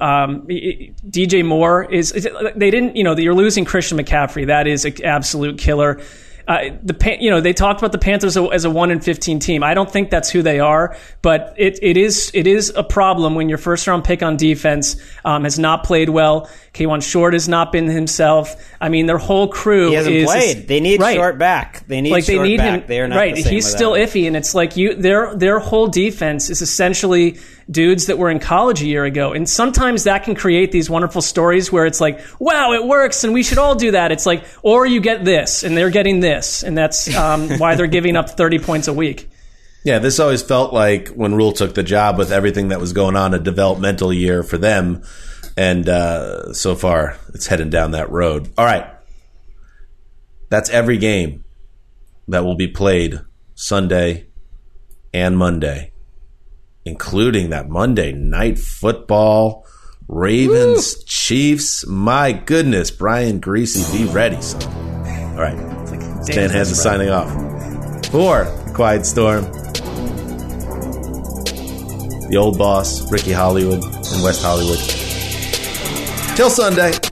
S4: DJ Moore they didn't, you're losing Christian McCaffrey. That is an absolute killer. They talked about the Panthers as a 1-15 team. I don't think that's who they are, but it is a problem when your first round pick on defense has not played well. K'Wan Short has not been himself. I mean, their whole crew
S3: hasn't played. They need Short back. They need Short back. They are not the same.
S4: He's still iffy, and it's like their whole defense is essentially dudes that were in college a year ago. And sometimes that can create these wonderful stories where it's like, wow, it works and we should all do that. It's like, or you get this and they're getting this. And that's why they're giving up 30 points a week.
S2: Yeah, this always felt like when Rule took the job with everything that was going on, a developmental year for them. And so far, it's heading down that road. All right. That's every game that will be played Sunday and Monday, including that Monday night football, Ravens, Woo! Chiefs. My goodness, Brian Greasy, be ready, son. All right. Stan Hansen signing off. For The Quiet Storm, the old boss, Ricky Hollywood in West Hollywood. Till Sunday.